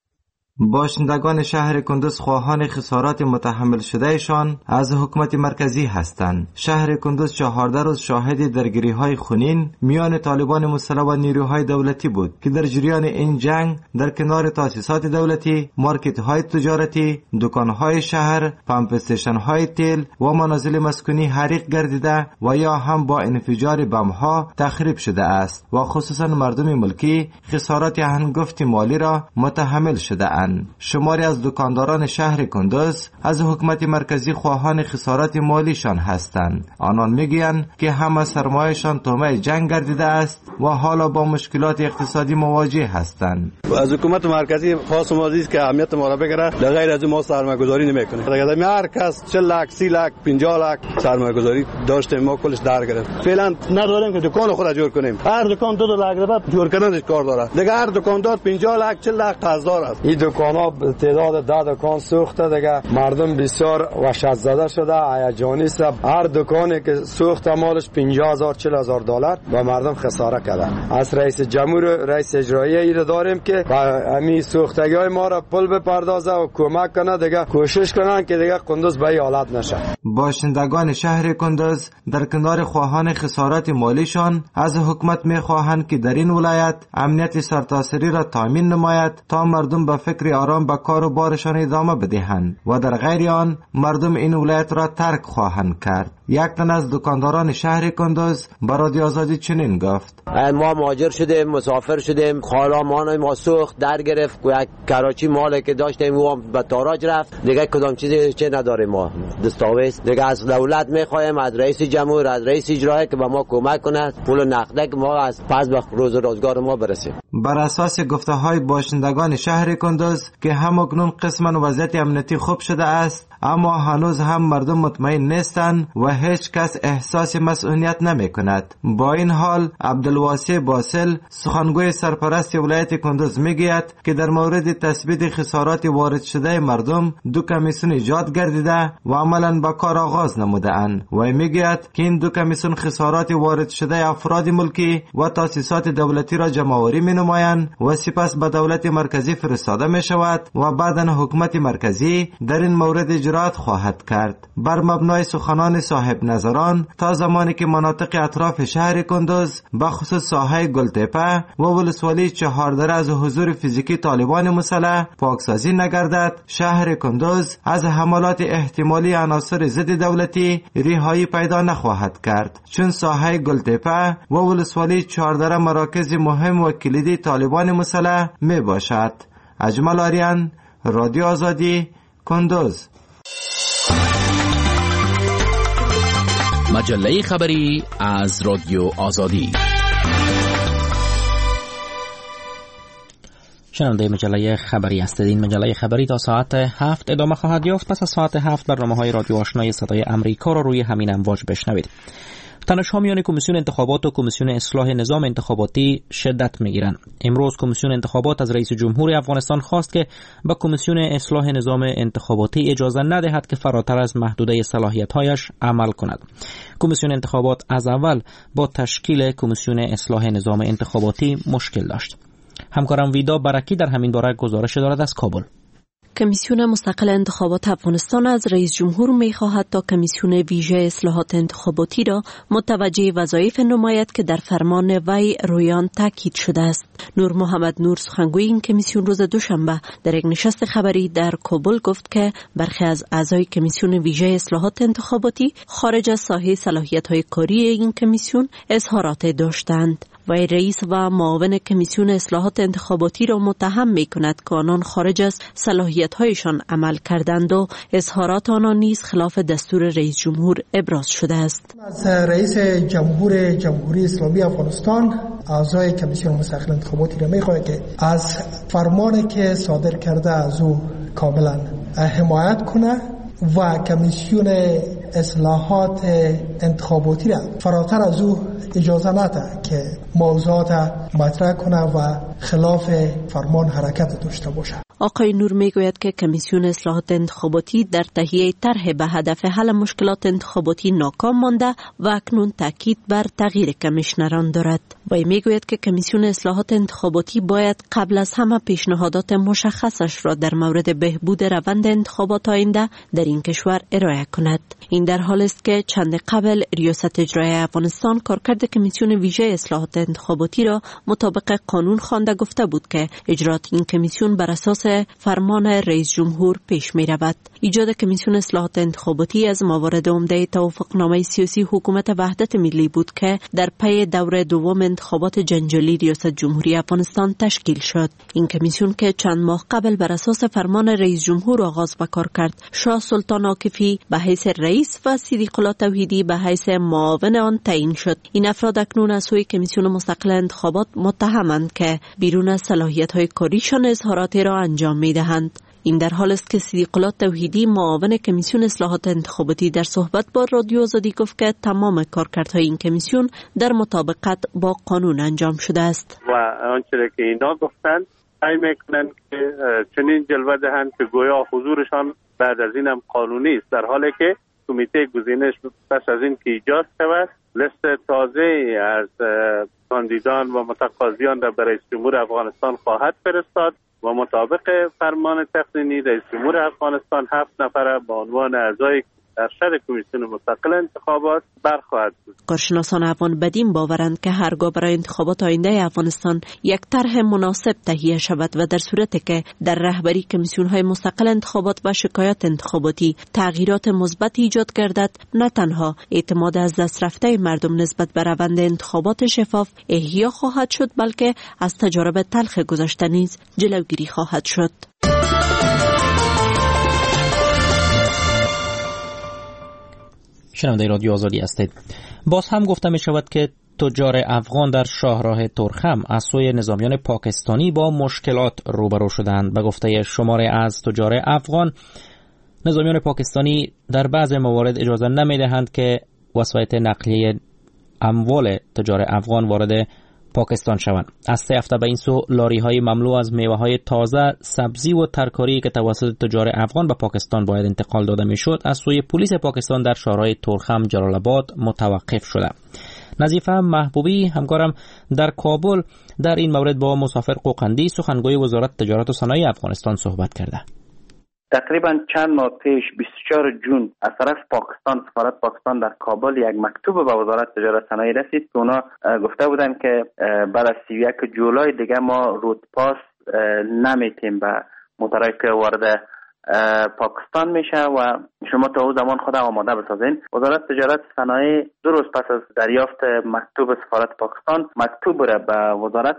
باشندگان شهر کندوز خواهان خسارات متحمل شدهشان از حکومت مرکزی هستند. شهر کندوز چهارده روز شاهد درگیری‌های خونین میان طالبان مسلح و نیروهای دولتی بود که در جریان این جنگ در کنار تاسیسات دولتی، مارکت‌های تجارتی، دکان‌های شهر، پمپ استیشن‌های تیل و منازل مسکونی حریق گردیده و یا هم با انفجار بمب‌ها تخریب شده است و خصوصا مردم ملکی خسارات هنگفت مالی را متحمل شده اند. دهند. شماری از دکانداران شهر کندوز از حکومت مرکزی خواهان خسارات مالیشان هستند. آنان میگویند که همه سرمایه‌شان طعمه جنگ گردیده است و حالا با مشکلات اقتصادی مواجه هستند. از حکومت مرکزی خواست ما است که اهمیت ما را بگیره، غیر از ما سرمایه‌گذاری نمیکنه. اگر هر کس چهل لک، سی لک، پنجاه لک سرمایه‌گذاری داشته ما کلش در گرفت. فعلا نداریم که دکان خود جور کنیم. هر دکان دو دو لک بعد جور کردنش کار داره. دیگه هر دکاندار پنجاه لک، چهل لک قرضدار است. این دکان‌ها تعداد ده دکان سوخته، دیگه مردم بسیار وحشت زده شده، هیجانی است. هر دکانی که سوخته مالش پنجاه هزار، چهل هزار دلار و مردم خساره کرده. از رئیس جمهور، رئیس اجرایی ای داریم که همین سوختگی‌های ما را پول بپردازه و کمک کنه، دیگه کوشش کنن که دیگه کندوز به این حالت نشه. باشندگان شهر کندوز در کنار خواهان خسارات مالیشان از حکومت می‌خواهند که در این ولایت امنیت سرتاسری را تامین نماید تا مردم به فکر آرام به کار و بارشان ادامه بدهند و در غیر آن مردم این ولایت را ترک خواهند کرد. یک تن از دکانداران شهر کندوز به رادیو آزادی چنین گفت: ما مهاجر شدیم، مسافر شدیم، خالامان ما سوخت در گرفت، یک کراچی مال که داشتیم و به تاراج رفت، دیگه کدام چیزی چه نداریم. ما دستاویز دیگه از دولت میخوایم، از رئیس جمهور، از رئیس اجرایی که به ما کمک کنه، پول نقده که ما از پس به روز روزگار ما برسیم. بر اساس گفته های باشندگان شهر کندوز که همکنون قسما وضعیت امنیتی خوب شده است، اما هنوز هم مردم مطمئن نیستند و هیچ کس احساس مسئولیت نمی کند. با این حال عبدالواسع باسل، سخنگوی سرپرست ولایت کندوز میگوید که در مورد تثبیت خسارات وارد شده مردم دو کمیسیون ایجاد گردیده و عملا به کار آغاز نموده اند و میگوید که این دو کمیسیون خسارات وارد شده افراد ملکی و تاسیسات دولتی را جمع‌آوری می نمایند و سپس به دولت مرکزی فرستاده می شود و بعداً حکومت مرکزی در این مورد اجرات خواهد کرد. بر مبنای سخنان صاحب نظران تا زمانی که مناطق اطراف شهر کندوز به خصوص ساحه گلتپه و ولسوالی چهاردره از حضور فیزیکی طالبان مسلح پاکسازی نگردد، شهر کندوز از حملات احتمالی عناصر ضد دولتی رهایی پیدا نخواهد کرد، چون ساحه گلتپه و ولسوالی چهاردره مراکز مهم و کلیدی طالبان مسلح می باشد. اجمل آریان، رادیو آزادی، کندوز. مجله خبری از رادیو آزادی. شنونده مجله خبری هستید. این مجله خبری تا ساعت هفت ادامه خواهد یافت. پس از ساعت هفت برنامه‌های رادیو آشنای صدای امریکا را روی همین امواج بشنوید. تنش‌ها میان کمیسیون انتخابات و کمیسیون اصلاح نظام انتخاباتی شدت می‌گیرند. امروز کمیسیون انتخابات از رئیس جمهور افغانستان خواست که با کمیسیون اصلاح نظام انتخاباتی اجازه ندهد که فراتر از محدوده صلاحیت‌هایش عمل کند. کمیسیون انتخابات از اول با تشکیل کمیسیون اصلاح نظام انتخاباتی مشکل داشت. همکارم ویدا برکی در همین باره گزارش دارد از کابل. کمیسیون مستقل انتخابات افغانستان از رئیس جمهور می خواهد تا کمیسیون ویژه اصلاحات انتخاباتی را متوجه وظایف نماید که در فرمان وی رویان تاکید شده است. نور محمد نور، سخنگوی این کمیسیون، روز دوشنبه در یک نشست خبری در کابل گفت که برخی از اعضای کمیسیون ویژه اصلاحات انتخاباتی خارج از ساحه صلاحیت‌های کاری این کمیسیون اظهارات داشتند. وی رئیس و معاون کمیسیون اصلاحات انتخاباتی را متهم می کند که آنان خارج از صلاحیت‌هایشان عمل کردند و اظهارات آنان نیز خلاف دستور رئیس جمهور ابراز شده است. از رئیس جمهور جمهوری اسلامی افغانستان، اعضای کمیسیون مستقل انتخاباتی را می خواهد که از فرمانی که صادر کرده از او کاملا حمایت کنه و کمیسیون اصلاحات انتخاباتی را فراتر از او اجازه نده که موضوعات مطرح کنه و خلاف فرمان حرکت داشته باشه. آقای نور میگوید که کمیسیون اصلاحات انتخاباتی در تهیه طرح به هدف حل مشکلات انتخاباتی ناکام مانده و اکنون تاکید بر تغییر کمیشنران دارد. وی میگوید که کمیسیون اصلاحات انتخاباتی باید قبل از همه پیشنهادات مشخصش را در مورد بهبود روند انتخابات آینده در این کشور ارائه کند. این در حال است که چند قبل ریاست اجرایی افغانستان کارکرد کارکرد کمیسیون ویژه اصلاحات انتخاباتی را مطابق قانون خوانده گفته بود که اجرات این کمیسیون بر اساس فرمان رئیس جمهور پیش می رود. ایجاد کمیسیون اصلاحات انتخاباتی از موارد عمده توافقنامه سیاسی حکومت وحدت ملی بود که در پی دور دوم انتخابات جنجالی ریاست جمهوری افغانستان تشکیل شد. این کمیسیون که چند ماه قبل بر اساس فرمان رئیس جمهور آغاز به کار کرد، شاه سلطان عاکفی به حیث رئیس و صدیق الله توحیدی به حیث معاون آن تعیین شد. این افراد اکنون از سوی کمیسیون مستقل انتخابات متهمند که بیرون از صلاحیت‌های کاریشان اظهاراتی را انجام می‌دهند. این در حال است که صدیق الله توحیدی معاون کمیسیون اصلاحات انتخاباتی در صحبت با رادیو آزادی گفت که تمام کارکردهای این کمیسیون در مطابقت با قانون انجام شده است و آنچه که اینا گفتند سعی میکنند که چنین جلوه دهند که گویا حضورشان بعد از اینم قانونی است، در حالی که کمیته گزینش پس از این که ایجاد شود لیست تازه از کاندیدان و متقاضیان را برای رئیس جمهور افغانستان خواهد فرستاد و مطابق فرمان تقنینی رئیس جمهور افغانستان هفت نفر به عنوان اعضای ارشد کمیسیون مستقل انتخابات برخواهد بود. کارشناسان افغان بدین باورند که هرگاه برای انتخابات آینده افغانستان یک طرح مناسب تهیه شود و در صورتی که در رهبری کمیسیون‌های مستقل انتخابات و شکایات انتخاباتی تغییرات مثبت ایجاد گردد، نه تنها اعتماد از دست رفته مردم نسبت به روند انتخابات شفاف احیا خواهد شد، بلکه از تجارب تلخ گذشته نیز جلوگیری خواهد شد. شنونده رادیو آزادی هستید. باز هم گفته می شود که تجار افغان در شاهراه ترخم از سوی نظامیان پاکستانی با مشکلات روبرو شدند. به گفته شماری از تجار افغان، نظامیان پاکستانی در بعض موارد اجازه نمی دهند که وسایط نقلیه اموال تجار افغان وارد پاکستان شوند. از سه هفته به این سو لاری های مملو از میوه های تازه، سبزی و ترکاری که توسط تجار افغان به پاکستان باید انتقال داده می شد از سوی پلیس پاکستان در شهرهای ترخم، جلال آباد متوقف شده. نظیفه محبوبی همکارم در کابل در این مورد با مسافر قوقندی، سخنگوی وزارت تجارت و صنایع افغانستان صحبت کرده. تقریبا چند ماه پیش بیست و چهارم جون از طرف پاکستان، سفارت پاکستان در کابل یک مکتوب به وزارت تجارت و صنایع رسید که اونا گفته بودن که بعد از سی و یک جولای دیگه ما رود پاس نمیتیم به موترایی که وارد پاکستان میشه و شما تا اون زمان خود آماده بسازین. وزارت تجارت و صنایع دو روز پس از دریافت مکتوب سفارت پاکستان مکتوب را به وزارت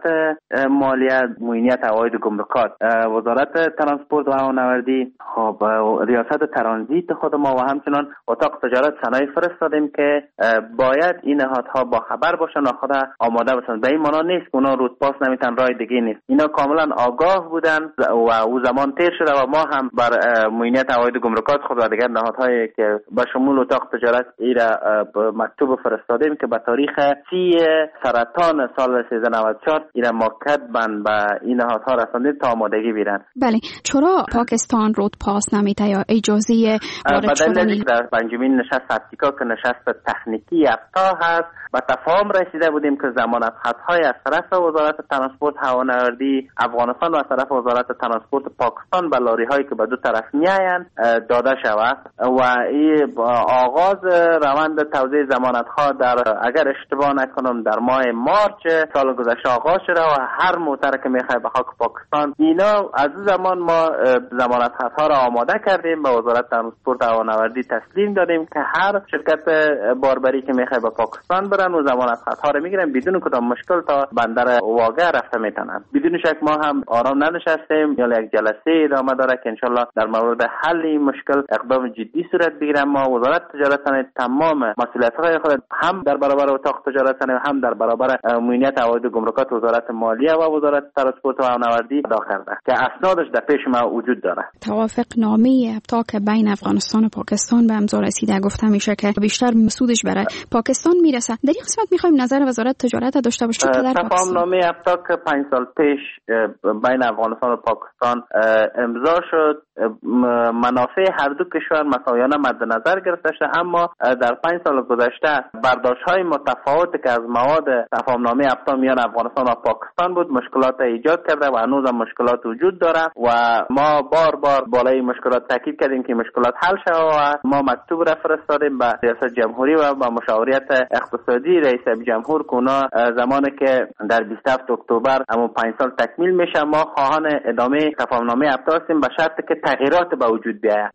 مالیه، معینیت عواید و گمرکات، وزارت ترانسپورت و هوانوردی، خب ریاست ترانزیت خود ما و همچنان اتاق تجارت و صنایع فرستادیم که باید این نهادها با خبر باشن و خود آماده باشن. به این معنا نیست که اونا رود پاس نمیتن، راه دیگه نیست. اینا کاملا آگاه بودن و او زمان تیر شده و ما هم بر معینیت عواید و گمرکات خود و دیگر نهادهایی که به شمول اتاق تجارت ایرا مکتوب فرستادیم که به تاریخ سی سرطان سال سیزده نود و چهار ایرا ماکد بند به این نهادها رساندیم تا آمادگی بیرن. بله، چرا پاکستان رود پاس نمیده یا اجازه وارد شدن؟ در پنجمین نشست اتیکا که نشست تکنیکی افتا هست و تفاهم رسیده بودیم که ضمانت خطهای از طرف وزارت ترانسپورت هوانوردی افغانستان و از طرف وزارت ترانسپورت پاکستان به لاری هایی که به دو طرف میآیند داده شود و این آغاز روند توزیع ضمانت ها در اگر اشتباه نکنم در ماه مارچ سال گذشته آغاز شده و هر موتر که میخواد به خاک پاکستان، اینا از زمان ما ضمانت خطها را آماده کردیم به وزارت ترانسپورت هوانوردی تسلیم دادیم که هر شرکت باربری که میخواد به پاکستان برن و ضمانت خطها را میگیرن بدون کدام مشکل تا بندر واقع رفته میتونن. بدون شک ما هم آرام ننشستیم، یا یک جلسه ادامه داره که انشالله در مورد حل این مشکل اقدام جدی صورت بگیره. ما وزارت تجارت صنایع تمام مسئولیت‌های خود هم در برابر اتاق تجارت صنایع هم در برابر معینیت عواید و گمرکات وزارت مالیه و وزارت ترانسپورت و هوانوردی ادا کرده که اسنادش در پیش ما وجود داره. توافق نامه ابتا که بین افغانستان و پاکستان به امضا رسیده گفته میشه که بیشتر مسودش برای پاکستان میرسه. در این قسمت میخوایم نظر وزارت تجارت داشته باشیم که در تفاهم نامه ابتا که پنج سال پیش بین افغانستان و پاکستان امضا شد منافع هر دو کشور مساویانه مد نظر گرفته شده، اما در پنج سال گذشته برداشت‌های متفاوتی که از مواد تفاهم‌نامه افتا میان افغانستان و پاکستان بود مشکلات ایجاد کرده و هنوز هم مشکلات وجود داره و ما بار بار بالای مشکلات تاکید کردیم که مشکلات حل شود و ما مکتوب را فرستادیم به ریاست جمهوری و به مشاوریت اقتصادی رئیس جمهور که اونا زمانی که در بیست و هفتم اکتبر همون پنج سال تکمیل میشه ما خواهان ادامه تفاهم‌نامه افتا هستیم به شرطی که تغییرات به وجود بیاید.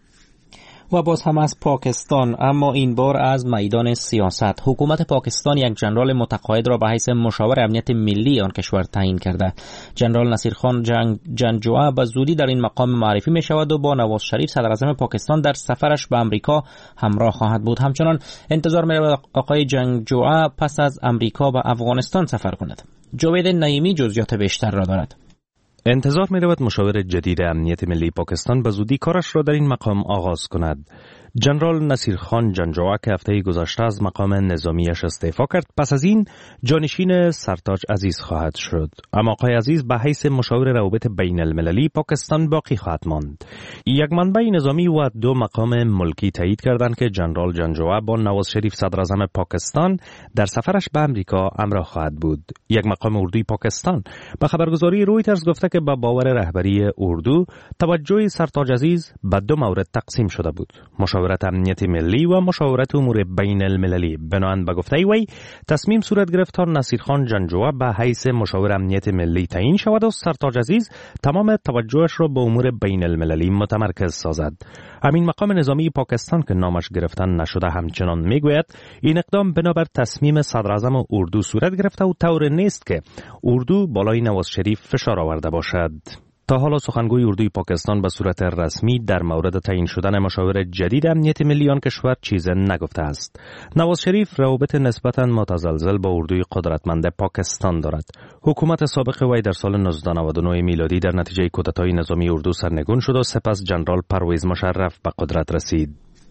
و باز هم از پاکستان، اما این بار از میدان سیاست. حکومت پاکستان یک جنرال متقاعد را به حیث مشاور امنیت ملی آن کشور تعیین کرده. جنرال نصیرخان جنگ جنجوعه به زودی در این مقام معرفی می شود و با نواز شریف صدر اعظم پاکستان در سفرش به امریکا همراه خواهد بود. همچنان انتظار می رود آقای جنجوعه پس از امریکا به افغانستان سفر کند. جاوید نعیمی جزئیات بیشتر را دارد. انتظار می رود مشاور جدید امنیت ملی پاکستان به زودی کارش را در این مقام آغاز کند. جنرال نصیرخان جنجوعه که هفته گذشته از مقام نظامیش استعفا کرد، پس از این جانشین سرتاج عزیز خواهد شد. اما آقای عزیز به حیث مشاور روابط بین المللی پاکستان باقی خواهد ماند. یک منبع نظامی و دو مقام ملکی تایید کردند که جنرال جنجوعه با نواز شریف صدر اعظم پاکستان در سفرش به امریکا همراه خواهد بود. یک مقام اردوی پاکستان به خبرگزاری رویترز گفته که با باور رهبری اردو توجه سرتاج عزیز به دو مورد تقسیم شده بود: مشاورت امنیت ملی و مشاورت امور بین المللی. بنابراین به گفته وی تصمیم صورت گرفت تا نصیرخان جنجوعه به حیث مشاور امنیت ملی تعیین شود و سرتاج عزیز تمام توجهش را به امور بین المللی متمرکز سازد. همین مقام نظامی پاکستان که نامش گرفتن نشده همچنان میگوید این اقدام بنابر تصمیم صدر اعظم اردو صورت گرفته و طور نیست که اردو بالای نواز شریف فشار آورده باشد. تا حالا سخنگوی اردوی پاکستان به صورت رسمی در مورد تعیین شدن مشاور جدید امنیت ملی آن کشور چیزی نگفته است. نواز شریف روابط نسبتاً متزلزل با اردوی قدرتمند پاکستان دارد. حکومت سابق وی در سال نوزده نود و نه میلادی در نتیجه کودتای نظامی اردو سرنگون شد و سپس جنرال پرویز مشرف به قدرت رسید.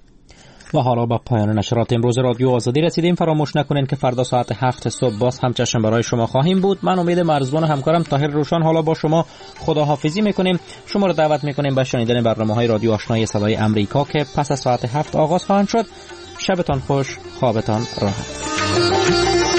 و حالا با پایان نشرات امروز رادیو آزادی رسیدیم. فراموش نکنین که فردا ساعت هفت صبح باز هم چشم برای شما خواهیم بود. من امید مرزبان و همکارم طاهر روشن حالا با شما خداحافظی میکنیم. شما رو دعوت میکنیم به شنیدن برنامه‌های رادیو آشنای صدای امریکا که پس از ساعت هفت آغاز خواهند شد. شبتان خوش، خوابتان راحت.